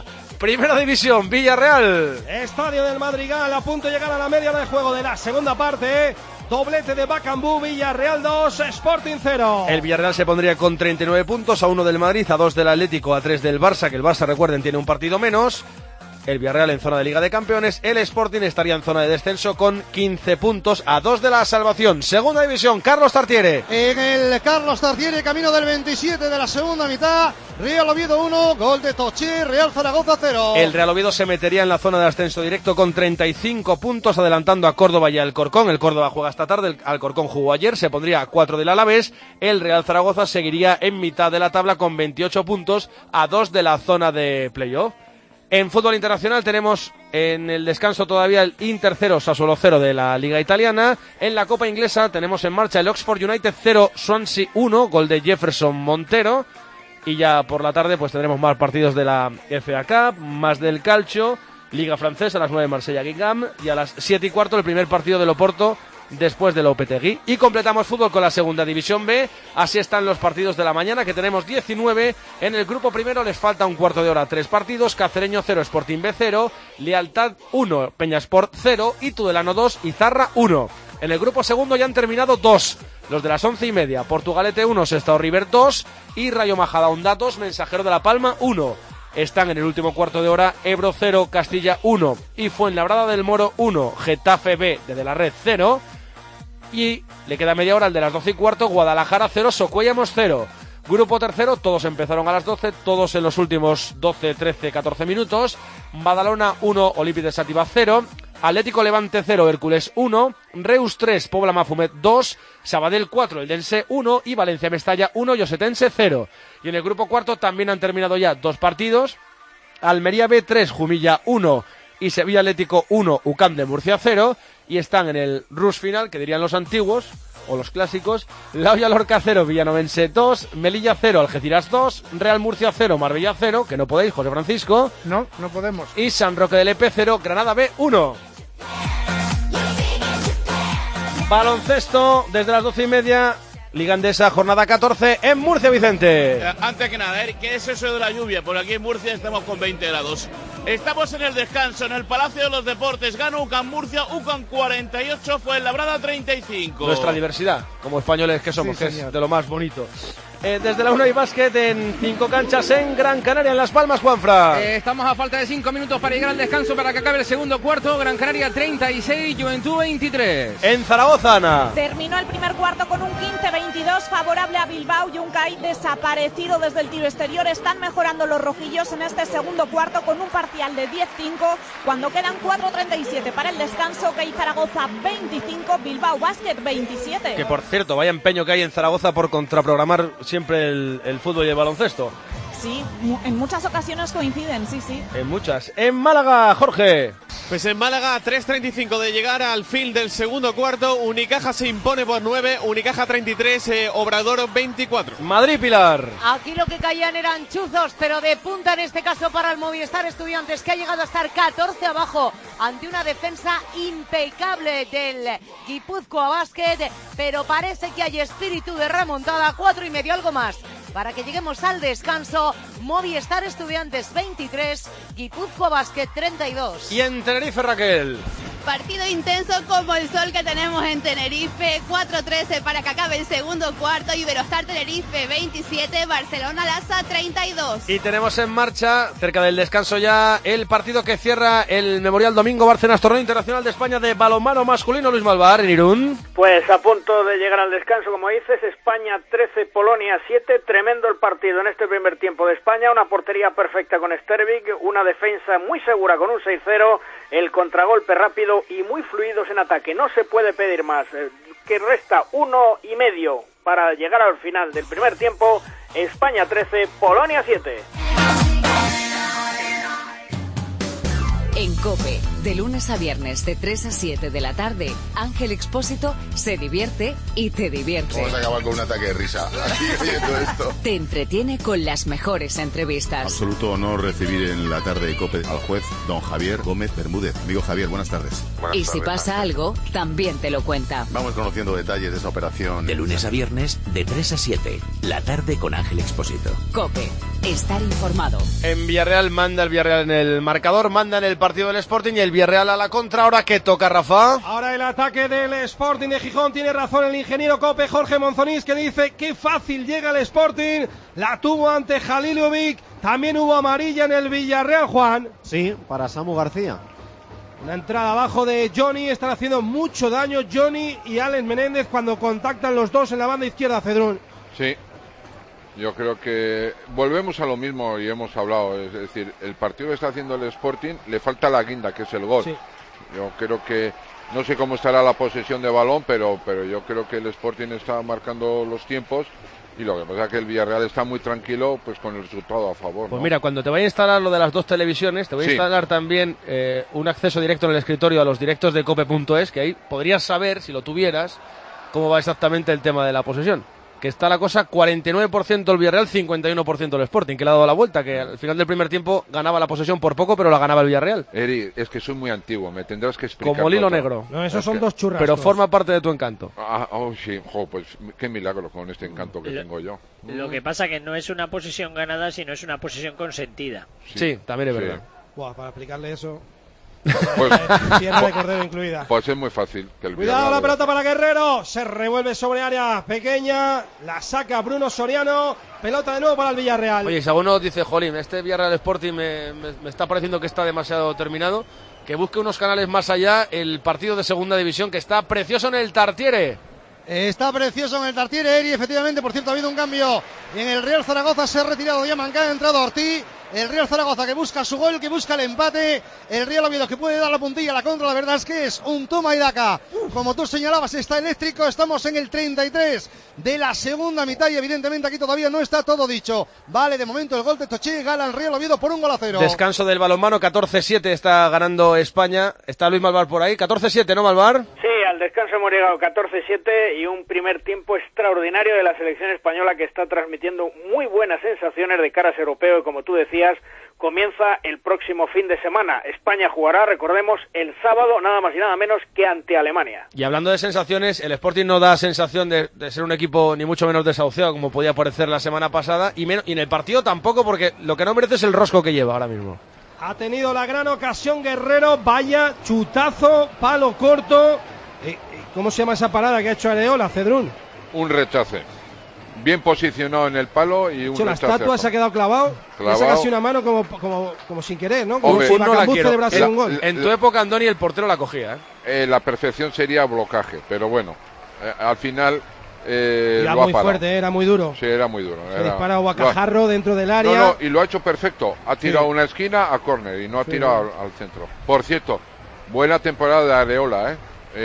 B: Primera División, Villarreal.
C: Estadio del Madrigal, a punto de llegar a la media hora de juego de la segunda parte. Doblete de Bacambú, Villarreal 2, Sporting 0.
B: El Villarreal se pondría con 39 puntos, a 1 del Madrid, a 2 del Atlético, a 3 del Barça, que el Barça, recuerden, tiene un partido menos. El Villarreal en zona de Liga de Campeones, el Sporting estaría en zona de descenso con 15 puntos, a 2 de la salvación. Segunda División, Carlos Tartiere.
D: En el Carlos Tartiere, camino del 27 de la segunda mitad, Real Oviedo 1, gol de Toché, Real Zaragoza 0.
B: El Real Oviedo se metería en la zona de ascenso directo con 35 puntos, adelantando a Córdoba y al Alcorcón. El Córdoba juega esta tarde, el Alcorcón jugó ayer, se pondría a 4 del Alavés. El Real Zaragoza seguiría en mitad de la tabla con 28 puntos, a 2 de la zona de playoff. En fútbol internacional tenemos en el descanso todavía el Inter 0, Sassuolo 0 de la Liga Italiana. En la Copa Inglesa tenemos en marcha el Oxford United 0, Swansea 1, gol de Jefferson Montero. Y ya por la tarde pues tendremos más partidos de la FA Cup, más del Calcio, Liga Francesa a las 9 Marsella-Guingamp y a las 7:15 el primer partido del Oporto después del Lopetegui. Y completamos fútbol con la segunda división B. Así están los partidos de la mañana, que tenemos 19. En el grupo primero les falta un cuarto de hora, 3 partidos. Cacereño 0, Sporting B 0, Lealtad 1, Peñasport 0 y Tudelano 2, Izarra 1. En el grupo segundo ya han terminado 2. Los de las 11:30, Portugalete 1, Sestao River 2 y Rayo Majadahonda 2, Mensajero de la Palma 1. Están en el último cuarto de hora Ebro 0, Castilla 1 y Fuenlabrada del Moro 1, Getafe B de la Red 0. Y le queda media hora al de las 12:15, Guadalajara 0, Socuellamos 0. Grupo tercero, todos empezaron a las 12, todos en los últimos 12, 13, 14 minutos. Badalona 1, Olympique de Sativa 0. Atlético Levante 0, Hércules 1. Reus 3, Pobla Mafumet 2. Sabadell 4, Eldense 1. Y Valencia Mestalla 1, Llosetense 0. Y en el grupo cuarto también han terminado ya 2 partidos. Almería B 3, Jumilla 1. Y Sevilla Atlético 1, UCAM de Murcia 0. Y están en el rush final, que dirían los antiguos, o los clásicos, La Hoya Lorca 0, Villanovense 2, Melilla 0, Algeciras 2, Real Murcia 0, Marbella 0, que no podéis, José Francisco.
E: No podemos.
B: Y San Roque del EP 0, Granada B 1. Baloncesto, desde las 12:30, Liga Endesa, jornada 14, en Murcia, Vicente.
Q: Antes que nada, ¿qué es eso de la lluvia? Porque aquí en Murcia estamos con 20 grados. Estamos en el descanso, en el Palacio de los Deportes. Gana UCAM Murcia, UCAM 48, Fuenlabrada 35.
B: Nuestra diversidad, como españoles que somos,
E: sí,
B: que es de lo más bonito. Desde la 1 hay básquet en 5 canchas en Gran Canaria, en Las Palmas, Juanfra.
G: Estamos a falta de 5 minutos para llegar al descanso, para que acabe el segundo cuarto. Gran Canaria 36, Juventud 23.
B: En Zaragoza, Ana.
H: Terminó el primer cuarto con un 15-22 favorable a Bilbao. Yunkai desaparecido desde el tiro exterior. Están mejorando los rojillos en este segundo cuarto con un parcial de 10-5 cuando quedan 4:37 para el descanso. Que hay Zaragoza 25, Bilbao Basket 27.
B: Que por cierto, vaya empeño que hay en Zaragoza por contraprogramar siempre el fútbol y el baloncesto.
H: Sí, en muchas ocasiones coinciden, sí.
B: En muchas. En Málaga, Jorge.
F: Pues en Málaga, 3:35 de llegar al fin del segundo cuarto. Unicaja se impone por 9, Unicaja 33, Obrador 24.
B: Madrid, Pilar.
I: Aquí lo que caían eran chuzos, pero de punta en este caso para el Movistar Estudiantes, que ha llegado a estar 14 abajo ante una defensa impecable del Guipúzcoa Basket, pero parece que hay espíritu de remontada, 4:30, algo más, para que lleguemos al descanso. Movistar Estudiantes 23, Guipúzcoa Basket 32.
B: Y en Tenerife, Raquel.
J: Partido intenso como el sol que tenemos en Tenerife, 4:13 para que acabe el segundo cuarto. Iberostar Tenerife 27, Barcelona Lassa 32.
B: Y tenemos en marcha, cerca del descanso ya, el partido que cierra el Memorial Domingo Bárcenas, Torneo Internacional de España de balonmano masculino. Luis Malvar, en Irún.
K: Pues a punto de llegar al descanso, como dices, España 13, Polonia 7, tremendo el partido en este primer tiempo de España, una portería perfecta con Stervik, una defensa muy segura con un 6-0, el contragolpe rápido y muy fluidos en ataque, no se puede pedir más, que resta 1:30 para llegar al final del primer tiempo. España 13, Polonia 7.
R: En COPE, de lunes a viernes de 3 a 7 de la tarde, Ángel Expósito se divierte y te divierte.
S: Vamos a acabar con un ataque de risa aquí oyendo esto.
R: Te entretiene con las mejores entrevistas.
S: Absoluto honor recibir en la tarde de COPE al juez don Javier Gómez Bermúdez. Amigo Javier, buenas tardes.
R: Y si pasa algo, también te lo cuenta.
S: Vamos conociendo detalles de esa operación.
T: De lunes a viernes de 3 a 7, la tarde con Ángel Expósito.
R: COPE, estar informado.
B: En Villarreal manda el Villarreal en el marcador, manda en el partido del Sporting y el Villarreal a la contra. Ahora que toca, Rafa.
C: Ahora el ataque del Sporting de Gijón. Tiene razón el ingeniero COPE Jorge Monzonís, que dice que fácil llega el Sporting. La tuvo ante Halilovic. También hubo amarilla en el Villarreal, Juan.
M: Sí, para Samu García.
C: Una entrada abajo de Johnny. Están haciendo mucho daño Johnny y Alex Menéndez cuando contactan los dos en la banda izquierda, Cedrún.
O: Sí. Yo creo que volvemos a lo mismo y hemos hablado, es decir, el partido que está haciendo el Sporting le falta la guinda, que es el gol. Sí. Yo creo que, no sé cómo estará la posesión de balón, pero yo creo que el Sporting está marcando los tiempos y lo que pasa es que el Villarreal está muy tranquilo pues con el resultado a favor, ¿no?
B: Pues mira, cuando te vaya a instalar lo de las dos televisiones, te voy a instalar también un acceso directo en el escritorio a los directos de cope.es, que ahí podrías saber, si lo tuvieras, cómo va exactamente el tema de la posesión. Que está la cosa 49% el Villarreal, 51% el Sporting, que le ha dado la vuelta, que al final del primer tiempo ganaba la posesión por poco, pero la ganaba el Villarreal.
O: Eri, es que soy muy antiguo, me tendrás que explicar.
B: Como el hilo negro.
C: No, esos son dos churrascos.
B: Pero forma parte de tu encanto.
O: Sí, pues qué milagro con este encanto que tengo yo.
N: Lo que pasa que no es una posesión ganada, sino es una posesión consentida.
B: Sí, también es verdad.
C: Buah, para explicarle eso...
O: Pues,
C: Pierna de cordero incluida.
O: Pues es muy fácil que el
C: Cuidado, la pelota para Guerrero, se revuelve sobre área pequeña, la saca Bruno Soriano, pelota de nuevo para el Villarreal.
B: Oye, si alguno dice, jolín, este Villarreal Sporting me está pareciendo que está demasiado terminado, que busque unos canales más allá el partido de segunda división, que está precioso en el Tartiere.
D: Está precioso en el Tartiere, Eri, efectivamente. Por cierto, ha habido un cambio en el Real Zaragoza. Se ha retirado Diamancán, ha entrado Ortiz. El Real Zaragoza que busca su gol, que busca el empate. El Real Oviedo que puede dar la puntilla a la contra. La verdad es que es un toma y daca. Como tú señalabas, está eléctrico. Estamos en el 33 de la segunda mitad y evidentemente aquí todavía no está todo dicho. Vale, de momento el gol de Toché, gana el Real Oviedo por 1-0.
B: Descanso del balonmano, 14-7 está ganando España. Está Luis Malvar por ahí, 14-7, ¿no, Malvar?
K: Sí, al descanso hemos llegado 14-7 y un primer tiempo extraordinario de la selección española, que está transmitiendo muy buenas sensaciones de cara a ese europeo y, como tú decías, comienza el próximo fin de semana. España jugará, recordemos, el sábado, nada más y nada menos que ante Alemania.
B: Y hablando de sensaciones, el Sporting no da sensación de ser un equipo ni mucho menos desahuciado, como podía parecer la semana pasada, y en el partido tampoco, porque lo que no merece es el rosco que lleva ahora mismo.
C: Ha tenido la gran ocasión Guerrero, vaya chutazo, palo corto. ¿Cómo se llama esa parada que ha hecho Areola, Cedrún?
O: Un rechace. Bien posicionado en el palo y un rechace.
C: La estatua se ha quedado clavado. Le saca así una mano como sin querer, ¿no?
B: Como si no la quiero. Un gol. En tu época, Andoni, el portero la cogía,
O: La perfección sería blocaje, pero bueno, al final
C: era muy fuerte, era muy duro.
O: Sí, era muy duro.
C: Se dispara Guacajarro dentro del área.
O: No, y lo ha hecho perfecto. Ha tirado una esquina a córner y no ha tirado al centro. Por cierto, buena temporada de Areola,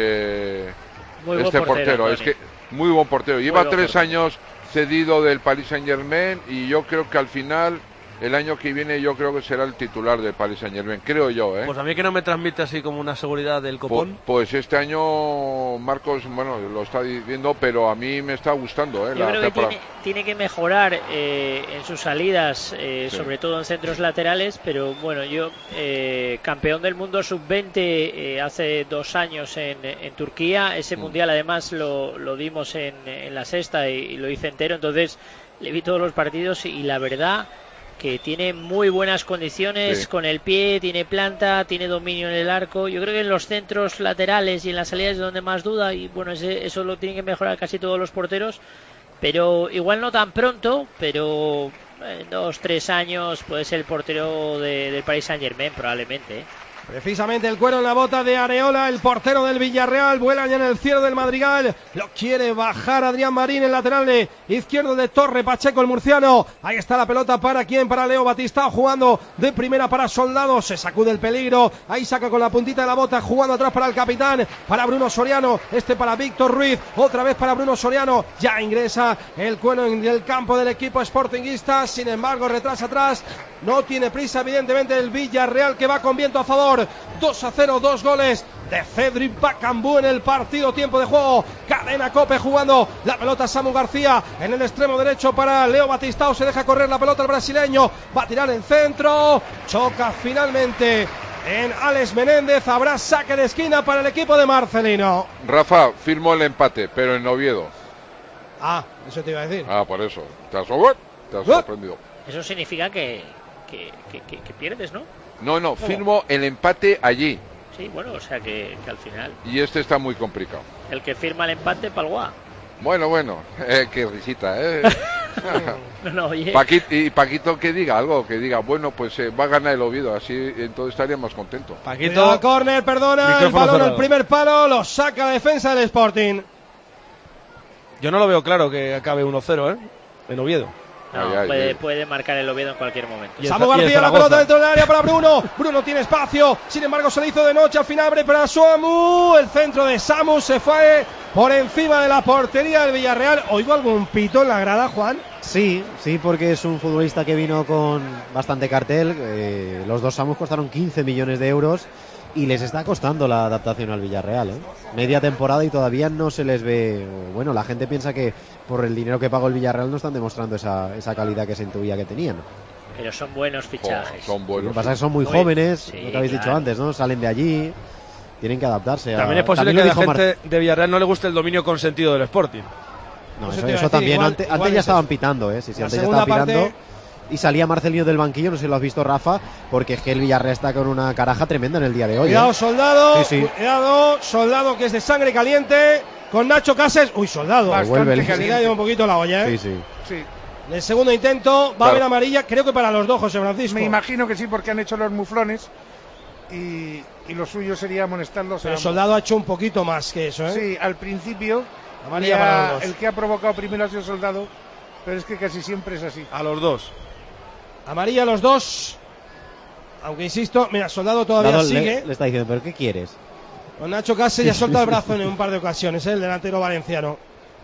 N: muy este portero,
O: es que muy buen portero. Lleva 3 años cedido del Paris Saint-Germain y yo creo que al final, el año que viene, yo creo que será el titular del Paris Saint-Germain, creo yo,
B: Pues a mí que no me transmite así como una seguridad del copón.
O: Pues este año Marcos, bueno, lo está diciendo, pero a mí me está gustando,
N: Yo creo que tiene que mejorar en sus salidas, sobre todo en centros laterales, pero bueno, yo campeón del mundo sub-20 hace 2 años en Turquía, ese mundial además lo dimos en la sexta y lo hice entero, entonces le vi todos los partidos y la verdad que tiene muy buenas condiciones con el pie, tiene planta, tiene dominio en el arco. Yo creo que en los centros laterales y en las salidas es donde más duda, y bueno, eso lo tienen que mejorar casi todos los porteros, pero igual no tan pronto, pero en 2-3 años puede ser el portero del Paris Saint-Germain probablemente.
C: Precisamente el cuero en la bota de Areola, el portero del Villarreal, vuela ya en el cielo del Madrigal, lo quiere bajar Adrián Marín, el lateral de izquierdo de Torre Pacheco, el murciano. Ahí está la pelota, ¿para quién? Para Leo Batistao, jugando de primera para Soldado, se sacude el peligro, ahí saca con la puntita de la bota, jugando atrás para el capitán, para Bruno Soriano, para Víctor Ruiz, otra vez para Bruno Soriano, ya ingresa el cuero en el campo del equipo sportinguista, sin embargo retrasa atrás, no tiene prisa evidentemente el Villarreal, que va con viento a favor. 2-0, 2 goles de Cedric Bakambu en el partido, tiempo de juego, cadena Cope jugando la pelota Samu García en el extremo derecho para Leo Batistao, se deja correr la pelota el brasileño, va a tirar en centro, choca finalmente en Alex Menéndez, habrá saque de esquina para el equipo de Marcelino.
O: Rafa firmó el empate, pero en Oviedo.
C: Eso te iba a decir.
O: Por eso, te has sorprendido.
N: Eso significa que pierdes, ¿no?
O: No, firmo el empate allí.
N: Sí, bueno, o sea que al final...
O: Y está muy complicado.
N: El que firma el empate, palguá.
O: Bueno, qué risita,
N: No, oye.
O: Paquito que diga algo, que diga, bueno, pues va a ganar el Oviedo, así entonces estaríamos contentos.
C: Paquito, córner, perdona, el balón al primer palo, lo saca la defensa del Sporting.
B: Yo no lo veo claro que acabe 1-0, en Oviedo.
N: No, puede marcar el Oviedo en cualquier momento.
C: Samu García, la pelota dentro del área para Bruno. Bruno tiene espacio, sin embargo se le hizo de noche. Al final abre para Samu. El centro de Samu se fue por encima de la portería del Villarreal. ¿Oigo algún pito en la grada, Juan?
M: Sí, porque es un futbolista que vino con bastante cartel. Los dos Samus costaron 15 millones de euros y les está costando la adaptación al Villarreal, Media temporada y todavía no se les ve. Bueno, la gente piensa que por el dinero que pagó el Villarreal no están demostrando esa calidad que se intuía que tenían.
N: Pero son buenos fichajes.
O: Son buenos.
M: Lo que pasa es que son muy jóvenes, lo que habéis dicho antes, ¿no? Salen de allí, tienen que adaptarse.
B: También es posible que a la gente de Villarreal no le guste el dominio consentido del Sporting.
M: No, eso también.
C: Igual,
M: antes ya estaban pitando, Sí, antes ya estaban pitando. Y salía Marcelino del banquillo, no sé si lo has visto, Rafa, porque es que el Villarreal está con una caraja tremenda en el día de hoy.
C: Cuidado, Soldado,
M: sí.
C: Cuidado, Soldado, que es de sangre caliente, con Nacho Cases. Uy, Soldado,
M: bastante
C: caliente, un poquito la olla,
M: Sí.
C: En el segundo intento va a haber amarilla, creo que para los dos, José Francisco.
E: Me imagino que sí, porque han hecho los muflones y lo suyo sería amonestarlos.
C: Pero Soldado ha hecho un poquito más que eso,
E: Sí, al principio
C: amarilla para los dos.
E: El que ha provocado primero ha sido Soldado, pero es que casi siempre es así.
B: A los dos.
C: Amarilla a los dos. Aunque insisto, mira, Soldado todavía sigue.
M: Le está diciendo, ¿pero qué quieres?
C: Con Nacho Cases ya suelta el brazo en un par de ocasiones, el delantero valenciano.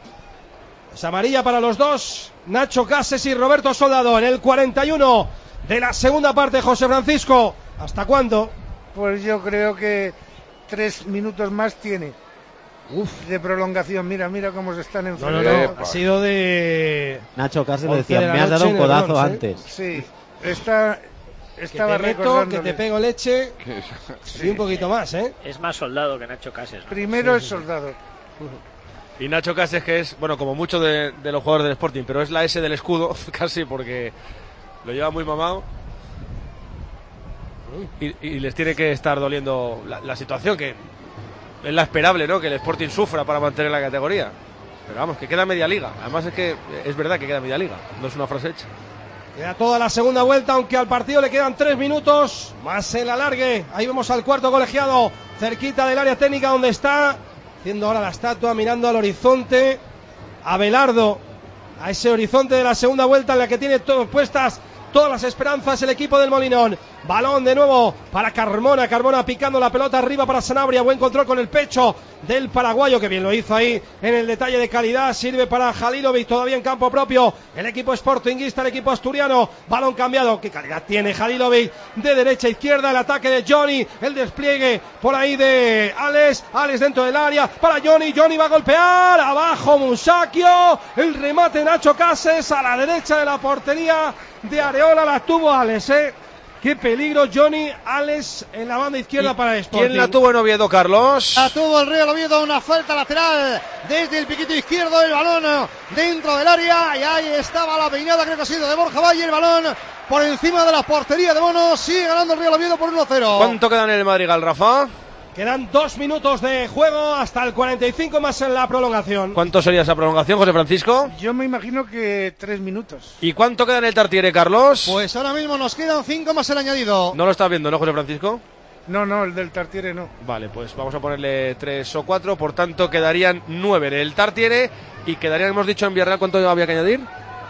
C: Es amarilla para los dos. Nacho Cases y Roberto Soldado en el 41 de la segunda parte, José Francisco. ¿Hasta cuándo?
E: Pues yo creo que 3 minutos más tiene. De prolongación, mira cómo se están enfrentando.
C: Ha sido de...
M: Nacho Cases le decía, me has dado un codazo antes.
E: Sí, estaba
C: recordando que te pego leche y un poquito más,
N: Es más Soldado que Nacho Cases, ¿no?
E: Primero es Soldado.
B: Y Nacho Cases, que es, bueno, como muchos de los jugadores del Sporting, pero es la S del escudo, casi, porque lo lleva muy mamado. Y les tiene que estar doliendo la situación, que es la esperable, ¿no? Que el Sporting sufra para mantener la categoría. Pero vamos, que queda media liga. Además es que es verdad que queda media liga, no es una frase hecha.
C: Queda toda la segunda vuelta, aunque al partido le quedan 3 minutos más el alargue. Ahí vemos al cuarto colegiado, cerquita del área técnica donde está, haciendo ahora la estatua, mirando al horizonte. Abelardo, a ese horizonte de la segunda vuelta en la que tiene puestas todas las esperanzas el equipo del Molinón. Balón de nuevo para Carmona. Carmona picando la pelota arriba para Sanabria. Buen control con el pecho del paraguayo, que bien lo hizo ahí en el detalle de calidad. Sirve para Halilovic, todavía en campo propio. El equipo sportinguista, el equipo asturiano. Balón cambiado. ¿Qué calidad tiene Halilovic? De derecha a izquierda el ataque de Johnny. El despliegue por ahí de Alex. Alex dentro del área para Johnny. Johnny va a golpear. Abajo Musacchio. El remate de Nacho Cases a la derecha de la portería de Areola. La tuvo Alex, Qué peligro, Johnny. Alex en la banda izquierda para el Sporting.
B: ¿Quién la tuvo en Oviedo, Carlos?
D: La tuvo el Real Oviedo, una falta lateral desde el piquito izquierdo, el balón dentro del área, y ahí estaba la peinada, creo que ha sido de Borja Valle, el balón por encima de la portería de Bono. Sigue ganando el Real Oviedo por 1-0.
B: ¿Cuánto queda en el Madrigal, Rafa?
C: Quedan 2 minutos de juego hasta el 45 más en la prolongación.
B: ¿Cuánto sería esa prolongación, José Francisco?
E: Yo me imagino que 3 minutos.
B: ¿Y cuánto queda en el Tartiere, Carlos?
D: Pues ahora mismo nos quedan 5 más el añadido.
B: ¿No lo estás viendo, no, José Francisco?
E: No, el del Tartiere no.
B: Vale, pues vamos a ponerle 3 o 4, por tanto quedarían 9 en el Tartiere y quedarían, hemos dicho en Villarreal, ¿cuánto había que añadir?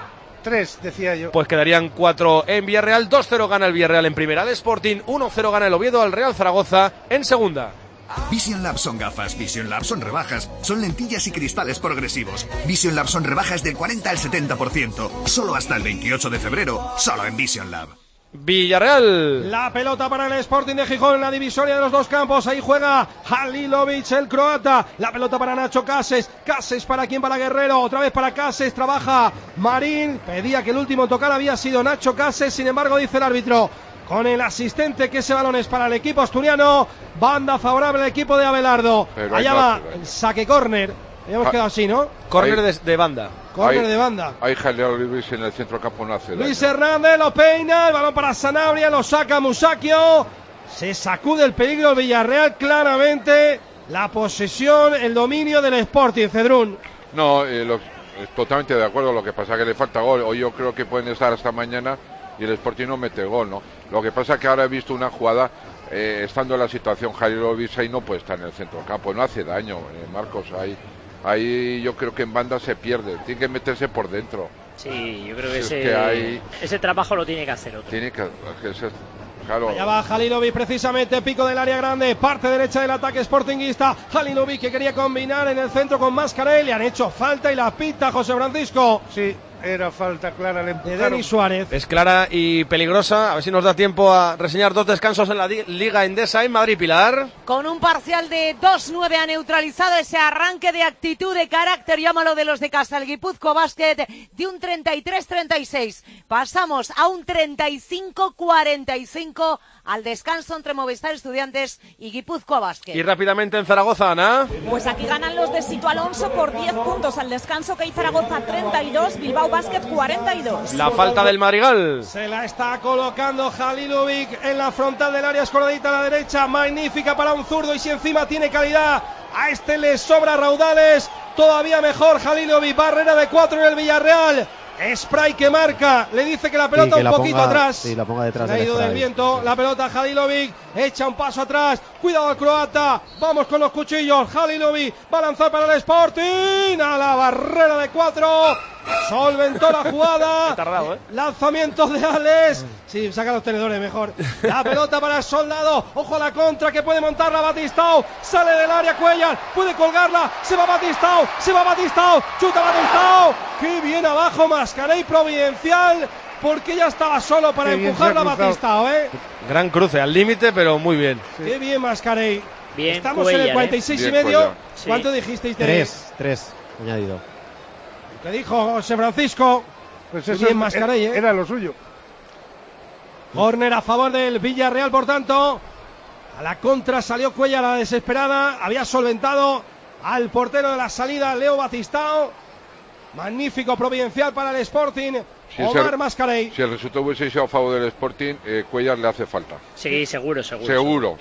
E: 3, decía yo.
B: Pues quedarían 4 en Villarreal. 2-0 gana el Villarreal en primera al Sporting, 1-0 gana el Oviedo al Real Zaragoza en segunda.
T: Vision Lab son gafas, Vision Lab son rebajas, son lentillas y cristales progresivos. Vision Lab son rebajas del 40 al 70%, solo hasta el 28 de febrero, solo en Vision Lab.
B: Villarreal.
C: La pelota para el Sporting de Gijón en la divisoria de los dos campos. Ahí juega Halilovic, el croata. La pelota para Nacho Cases. Cases para quién, para Guerrero. Otra vez para Cases. Trabaja Marín. Pedía que el último tocar había sido Nacho Cases. Sin embargo, dice el árbitro con el asistente que ese balón es para el equipo asturiano. Banda favorable al equipo de Abelardo. Allá va el saque córner. Habíamos quedado así, ¿no?
B: Córner de banda.
C: Córner de banda.
O: Hay jaleo Luis en el centro campo, no hace
C: Luis
O: daño.
C: Hernández lo peina, el balón para Sanabria, lo saca Musacchio. Se sacude el peligro el Villarreal claramente. La posesión, el dominio del Sporting, Cedrún.
O: No, totalmente de acuerdo. Lo que pasa es que le falta gol. Hoy yo creo que pueden estar hasta mañana y el Sporting no mete gol, ¿no? Lo que pasa es que ahora he visto una jugada, estando en la situación Halilovic, ahí no puede estar en el centro del campo. No hace daño, Marcos. Ahí yo creo que en banda se pierde. Tiene que meterse por dentro.
N: Sí, yo creo que ese trabajo lo tiene que hacer otro.
O: Tiene que ser. Claro.
C: Allá va Halilovic precisamente, pico del área grande, parte derecha del ataque sportinguista. Halilovic que quería combinar en el centro con Mascarell, le han hecho falta y la pita José Francisco.
E: Sí, era falta clara, le
C: de Denis Suárez.
B: Es clara y peligrosa. A ver si nos da tiempo a reseñar 2 descansos en la Liga Endesa en Madrid, Pilar.
I: Con un parcial de 2-9 ha neutralizado ese arranque de actitud, de carácter, llámalo de los de casa, el Guipúzcoa Basket, de un 33-36. Pasamos a un 35-45 al descanso entre Movistar Estudiantes y Guipúzcoa Basket.
B: Y rápidamente en Zaragoza, Ana.
H: Pues aquí ganan los de Sito Alonso por 10 puntos al descanso, que hay Zaragoza 32, Bilbao Basket 42.
B: La falta del Madrigal.
C: Se la está colocando Halilovic en la frontal del área, escoradita a la derecha, magnífica para un zurdo, y si encima tiene calidad, a este le sobra raudales, todavía mejor Halilovic, barrera de 4 en el Villarreal. Spray que marca, le dice que la pelota un poquito atrás.
M: Sí, la ponga detrás.
C: Se ha ido del viento, la pelota Halilovic, echa un paso atrás, cuidado al croata, vamos con los cuchillos, Halilovic va a lanzar para el Sporting, a la barrera de 4, solventó la jugada.
B: Tardado,
C: Lanzamiento de Alex, sí, saca los tenedores mejor, la pelota para el Soldado, ojo a la contra que puede montarla Batistao, sale del área Cuellar, puede colgarla, se va Batistao, chuta Batistao, qué bien abajo Mascarell providencial, porque ya estaba solo para empujarla a Batistao,
B: Gran cruce, al límite, pero muy bien.
C: Sí. Qué bien Mascarell.
N: Bien,
C: estamos
N: Cuellar,
C: en el 46 y medio. Sí. ¿Cuánto dijisteis?
M: 3 añadido.
C: ¿Qué dijo José Francisco?
E: Pues eso
C: bien Mascarell,
E: era lo suyo.
C: Córner a favor del Villarreal, por tanto. A la contra salió Cuellar a la desesperada. Había solventado al portero de la salida, Leo Batistao. Magnífico providencial para el Sporting. Omar Mascarell.
O: Si el resultado hubiese sido a favor del Sporting, Cuellar le hace falta.
N: Sí, seguro.
O: Seguro.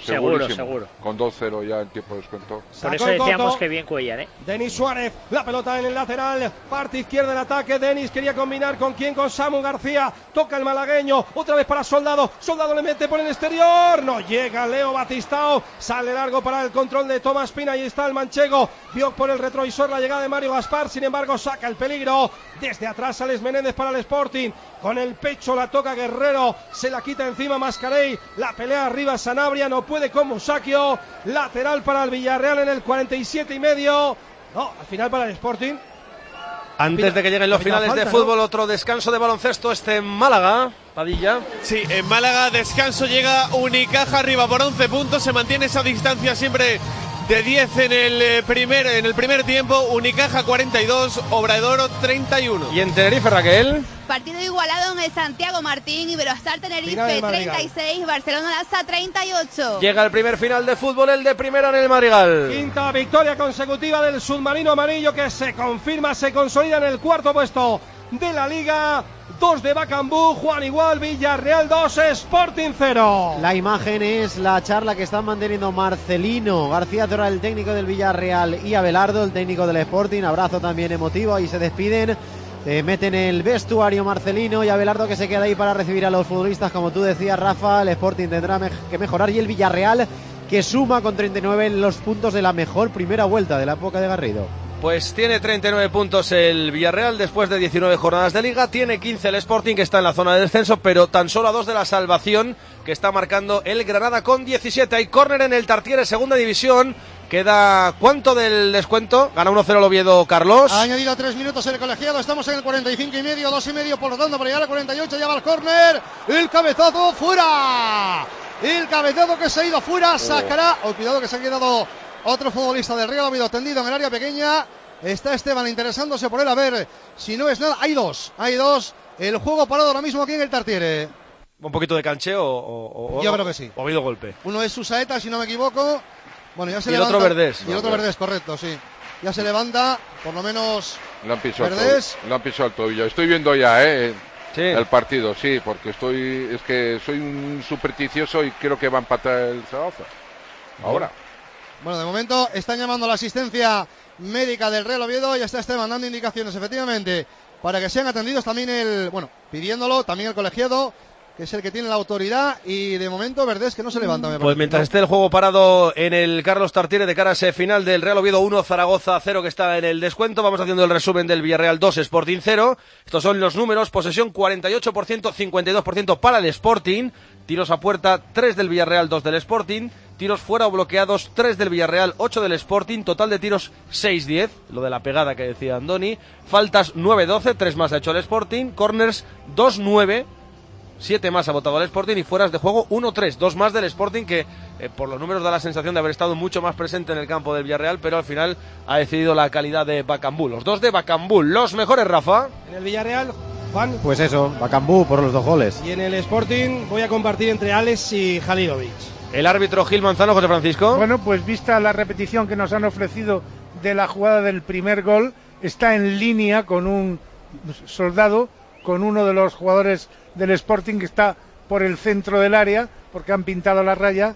N: Con
O: 2-0 ya en tiempo de descuento.
N: Por eso decíamos que bien Cuellar,
C: Denis Suárez, la pelota en el lateral, parte izquierda del ataque. Denis quería combinar con quién, con Samu García. Toca el malagueño, otra vez para Soldado. Soldado le mete por el exterior. No llega Leo Batistao. Sale largo para el control de Tomás Pina. Ahí está el manchego. Vio por el retrovisor la llegada de Mario Gaspar. Sin embargo, saca el peligro. Desde atrás Alex Menéndez para el Sporting. Con el pecho la toca Guerrero, se la quita encima Mascarell, la pelea arriba Sanabria, no puede con Musacchio, lateral para el Villarreal en el 47 y medio. No, al final para el Sporting.
B: Antes de que lleguen los finales de fútbol, otro descanso de baloncesto en Málaga. Padilla.
F: Sí, en Málaga descanso, llega Unicaja arriba por 11 puntos, se mantiene esa distancia siempre de 10 en el primer tiempo. Unicaja 42, Obradoiro 31.
B: ¿Y en Tenerife, Raquel?
J: Partido igualado en el Santiago Martín, Iberostar Tenerife 36, Barcelona Lassa 38.
B: Llega el primer final de fútbol, el de primera en el Madrigal.
C: Quinta victoria consecutiva del submarino amarillo, que se confirma, se consolida en el cuarto puesto de la Liga. 2 de Bacambú, Juan igual, Villarreal 2, Sporting 0.
M: La imagen es la charla que están manteniendo Marcelino García Tora, el técnico del Villarreal, y Abelardo, el técnico del Sporting. Abrazo también emotivo, ahí se despiden. Meten el vestuario Marcelino y Abelardo, que se queda ahí para recibir a los futbolistas. Como tú decías, Rafa, el Sporting tendrá que mejorar, y el Villarreal, que suma con 39 los puntos de la mejor primera vuelta de la época de Garrido.
B: Pues tiene 39 puntos el Villarreal después de 19 jornadas de Liga, tiene 15 el Sporting, que está en la zona de descenso, pero tan solo a 2 de la salvación, que está marcando el Granada con 17. Hay córner en el Tartiere, segunda división. Queda ¿cuánto del descuento? Gana 1-0 el Oviedo, Carlos.
D: Ha añadido 3 minutos el colegiado, estamos en el 45 y medio, 2 y medio, por lo tanto, para llegar al 48, ya va el córner, el cabezazo fuera. El cabezazo que se ha ido fuera, sacará, cuidado que se ha quedado otro futbolista del Real Oviedo tendido en el área pequeña. Está Esteban interesándose por él, a ver si no es nada. Hay dos. El juego parado ahora mismo aquí en el Tartiere.
B: Un poquito de cancheo o
D: yo creo que sí.
B: O ha habido golpe.
D: Uno es Susaeta, si no me equivoco, Bueno, ya se
B: y el
D: levanta,
B: otro Verdés.
D: Y el otro Verdés, correcto, sí. Ya se levanta, por lo menos
O: le han pisado
D: Verdés.
O: Le han pisado el tobillo. Estoy viendo ya,
B: sí,
O: el partido, sí, porque es que soy un supersticioso y creo que va a empatar el Zaragoza. Ahora.
D: Bueno, de momento están llamando a la asistencia médica del Real Oviedo. Ya está Esteban dando indicaciones, efectivamente, para que sean atendidos también pidiéndolo, también el colegiado, que es el que tiene la autoridad, y de momento Verdés que no se levanta.
B: Pues mientras esté el juego parado en el Carlos Tartiere de cara a ese final del Real Oviedo 1, Zaragoza 0 que está en el descuento, vamos haciendo el resumen del Villarreal 2, Sporting 0. Estos son los números: posesión 48%, 52% para el Sporting, tiros a puerta 3 del Villarreal, 2 del Sporting, tiros fuera o bloqueados 3 del Villarreal, 8 del Sporting, total de tiros 6-10, lo de la pegada que decía Andoni, faltas 9-12, 3 más ha hecho el Sporting, corners 2-9, 7 más ha votado el Sporting, y fueras de juego 1-3, 2 más del Sporting, que por los números da la sensación de haber estado mucho más presente en el campo del Villarreal, pero al final ha decidido la calidad de Bakambu. Los dos de Bakambu, los mejores, Rafa.
C: En el Villarreal, Juan.
M: Pues eso, Bakambu por los 2 goles.
C: Y en el Sporting voy a compartir entre Alex y Halilovic.
B: El árbitro Gil Manzano, José Francisco.
E: Bueno, pues vista la repetición que nos han ofrecido de la jugada del primer gol, está en línea con un soldado, con uno de los jugadores del Sporting que está por el centro del área, porque han pintado la raya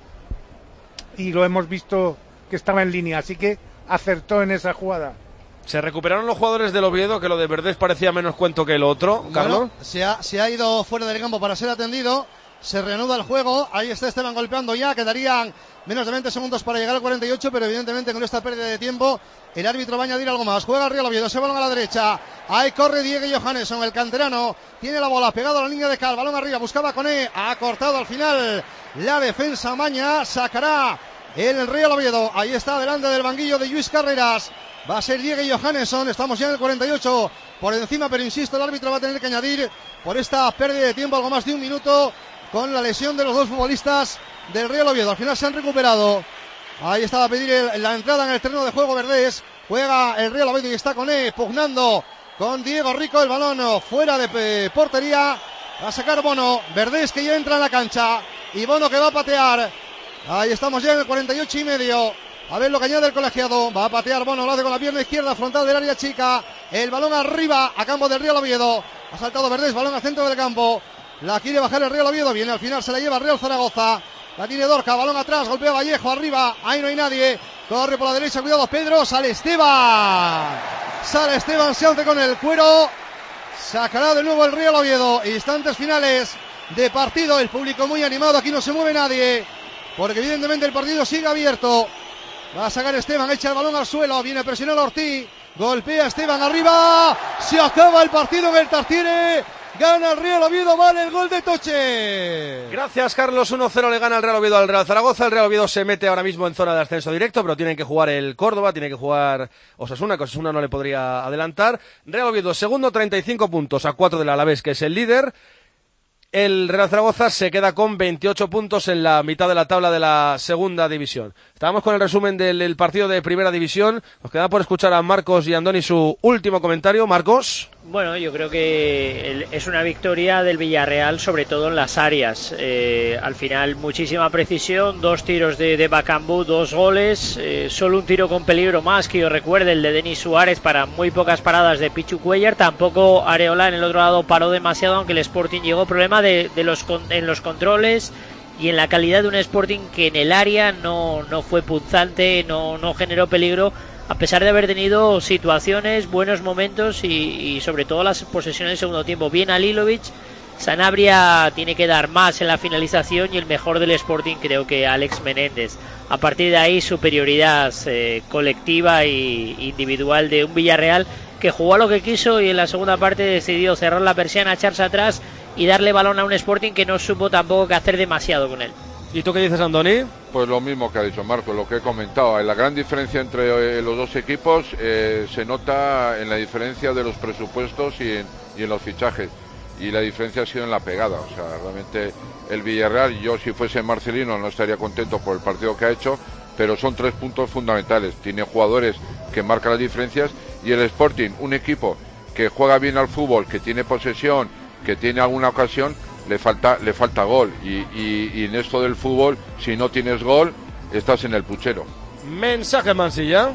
E: y lo hemos visto que estaba en línea, así que acertó en esa jugada.
B: Se recuperaron los jugadores del Oviedo, que lo de Verdés parecía menos cuento que el otro, Carlos.
D: Bueno, se ha ido fuera del campo para ser atendido, se reanuda el juego, ahí está Esteban golpeando ya, quedarían menos de 20 segundos para llegar al 48, pero evidentemente con esta pérdida de tiempo el árbitro va a añadir algo más. Juega el Real Oviedo, ese balón a la derecha, ahí corre Diego Johannesson, el canterano, tiene la bola pegado a la línea de cal, balón arriba, buscaba Koné, ha cortado al final la defensa Maña, sacará el Real Oviedo, ahí está delante del banquillo de Luis Carreras, va a ser Diego Johannesson, estamos ya en el 48 por encima, pero insisto, el árbitro va a tener que añadir por esta pérdida de tiempo algo más de un minuto con la lesión de los dos futbolistas del Real Oviedo. Al final se han recuperado. Ahí estaba a pedir la entrada en el terreno de juego Verdés. Juega el Real Oviedo y está Koné pugnando con Diego Rico. El balón fuera de portería. Va a sacar Bono. Verdés que ya entra en la cancha. Y Bono que va a patear. Ahí estamos ya en el 48 y medio. A ver lo que añade el colegiado. Va a patear Bono. Lo hace con la pierna izquierda frontal del área chica. El balón arriba a campo del Real Oviedo. Ha saltado Verdés. Balón al centro del campo. La quiere bajar el Real Oviedo. Viene al final. Se la lleva el Real Zaragoza. La tiene Dorca, balón atrás, golpea Vallejo, arriba, ahí no hay nadie, corre por la derecha, cuidado Pedro, sale Esteban, se hace con el cuero, sacará de nuevo el Real Oviedo, instantes finales de partido, el público muy animado, aquí no se mueve nadie, porque evidentemente el partido sigue abierto, va a sacar Esteban, echa el balón al suelo, viene a presionar Ortiz, golpea Esteban arriba, se acaba el partido en el Tartiere. Gana el Real Oviedo, vale el gol de Toche.
B: Gracias, Carlos. 1-0 le gana el Real Oviedo al Real Zaragoza. El Real Oviedo se mete ahora mismo en zona de ascenso directo, pero tienen que jugar el Córdoba, tiene que jugar Osasuna, que Osasuna no le podría adelantar. Real Oviedo segundo, 35 puntos a 4 del Alavés, que es el líder. El Real Zaragoza se queda con 28 puntos en la mitad de la tabla de la segunda división. Estábamos con el resumen del partido de primera división. Nos queda por escuchar a Marcos y Andoni su último comentario. Marcos.
N: Bueno, yo creo que es una victoria del Villarreal, sobre todo en las áreas. Al final, muchísima precisión, 2 tiros de Bakambu, 2 goles, solo un tiro con peligro más, que yo recuerde, el de Denis Suárez, para muy pocas paradas de Pichu Cuellar. Tampoco Areola en el otro lado paró demasiado, aunque el Sporting llegó. Problema en los controles y en la calidad de un Sporting que en el área no fue punzante, no generó peligro, a pesar de haber tenido situaciones, buenos momentos y sobre todo las posesiones del segundo tiempo. Bien Halilovic, Sanabria tiene que dar más en la finalización, y el mejor del Sporting creo que Alex Menéndez. A partir de ahí, superioridad colectiva e individual de un Villarreal que jugó a lo que quiso y en la segunda parte decidió cerrar la persiana, echarse atrás y darle balón a un Sporting que no supo tampoco que hacer demasiado con él.
B: ¿Y tú qué dices, Andoni?
O: Pues lo mismo que ha dicho Marco, lo que he comentado. La gran diferencia entre los dos equipos se nota en la diferencia de los presupuestos y en los fichajes. Y la diferencia ha sido en la pegada. O sea, realmente el Villarreal, yo si fuese Marcelino no estaría contento por el partido que ha hecho, pero son 3 puntos fundamentales. Tiene jugadores que marcan las diferencias, y el Sporting, un equipo que juega bien al fútbol, que tiene posesión, que tiene alguna ocasión, le falta gol, y en esto del fútbol, si no tienes gol, estás en el puchero.
B: Mensaje, Mansilla.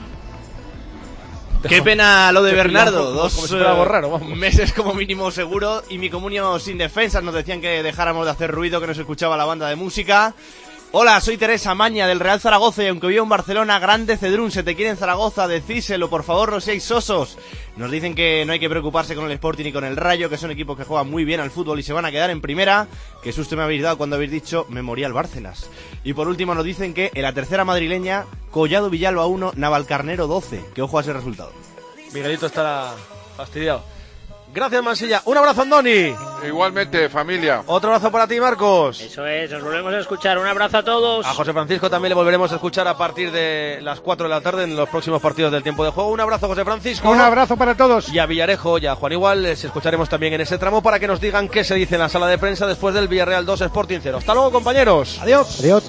F: Qué pena lo de Bernardo,
B: como si fuera algo raro, vamos.
F: meses como mínimo seguro, y mi comunio sin defensas. Nos decían que dejáramos de hacer ruido, que no se escuchaba la banda de música. Hola, soy Teresa Maña del Real Zaragoza y aunque vivo en Barcelona, grande Cedrún, se te quiere en Zaragoza, decíselo, por favor, no seáis sosos. Nos dicen que no hay que preocuparse con el Sporting ni con el Rayo, que son equipos que juegan muy bien al fútbol y se van a quedar en primera. Qué susto me habéis dado cuando habéis dicho Memorial Bárcenas. Y por último nos dicen que en la tercera madrileña, Collado Villalba 1, Navalcarnero 12. Que ojo a ese resultado.
B: Miguelito estará fastidiado. Gracias, Mansilla. Un abrazo, Andoni.
O: Igualmente, familia.
B: Otro abrazo para ti, Marcos.
N: Eso es, nos volvemos a escuchar. Un abrazo a todos.
B: A José Francisco también le volveremos a escuchar a partir de las 4 de la tarde en los próximos partidos del tiempo de juego. Un abrazo, José Francisco.
E: Un abrazo para todos.
B: Y a Villarejo y a Juan Igual les escucharemos también en ese tramo para que nos digan qué se dice en la sala de prensa después del Villarreal 2 Sporting 0. Hasta luego, compañeros.
E: Adiós.
M: Adiós.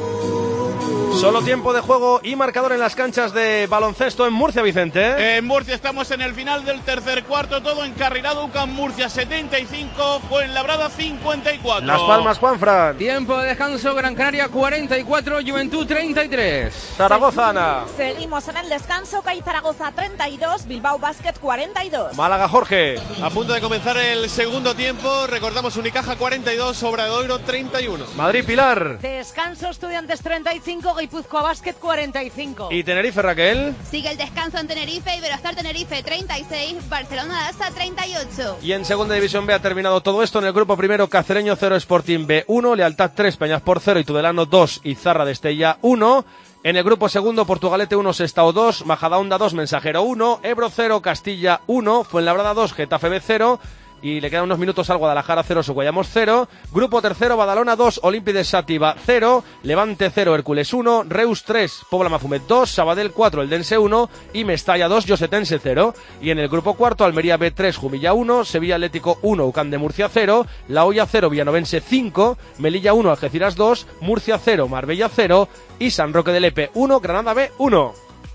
B: Solo tiempo de juego y marcador en las canchas de baloncesto en Murcia, Vicente.
Q: En Murcia estamos en el final del tercer cuarto, todo encarrilado. UCAM Murcia 75, Fuenlabrada 54.
B: Las Palmas, Juanfran.
G: Tiempo de descanso, Gran Canaria 44, Juventud 33.
B: Zaragoza, Ana.
H: Seguimos en el descanso, CAI Zaragoza 32, Bilbao Basket 42.
B: Málaga, Jorge.
F: A punto de comenzar el segundo tiempo, recordamos Unicaja 42, Obradoiro 31.
B: Madrid, Pilar.
I: Descanso, Estudiantes 35, Guipúzcoa Basket 45.
B: Y Tenerife, Raquel.
J: Sigue el descanso en Tenerife, Iberostar Tenerife 36, Barcelona Dasa 38.
B: Y en segunda división B ha terminado todo esto en el grupo primero: Cacereño 0, Sporting B 1, Lealtad 3, Peñaspor 0 y Tudelano 2, Izarra de Estella 1. En el grupo segundo, Portugalete 1, Sestao 2, Majadahonda 2, Mensajero 1, Ebro 0, Castilla 1, Fuenlabrada 2, Getafe B 0. Y le quedan unos minutos al Guadalajara 0, Suguayamos 0. Grupo tercero, Badalona 2, Olympi de Sátiva 0, Levante 0, Hércules 1, Reus 3, Pobla Mafumet 2, Sabadell 4, Eldense 1 y Mestalla 2, Josetense 0. Y en el grupo cuarto, Almería B 3, Jumilla 1, Sevilla Atlético 1, UCAM de Murcia 0, La Hoya 0, Villanovense 5, Melilla 1, Algeciras 2, Murcia 0, Marbella 0 y San Roque del Lepe 1, Granada B 1.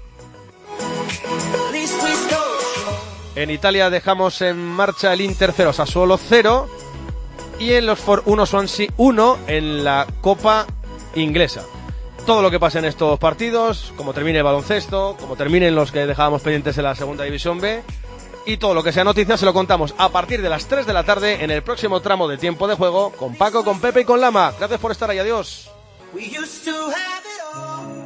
B: En Italia dejamos en marcha el Inter 0, Sassuolo 0 y en los For 1, Swansea 1 en la Copa Inglesa. Todo lo que pasa en estos partidos, como termine el baloncesto, como terminen los que dejábamos pendientes en la segunda división B y todo lo que sea noticia se lo contamos a partir de las 3 de la tarde en el próximo tramo de tiempo de juego con Paco, con Pepe y con Lama. Gracias por estar ahí, adiós.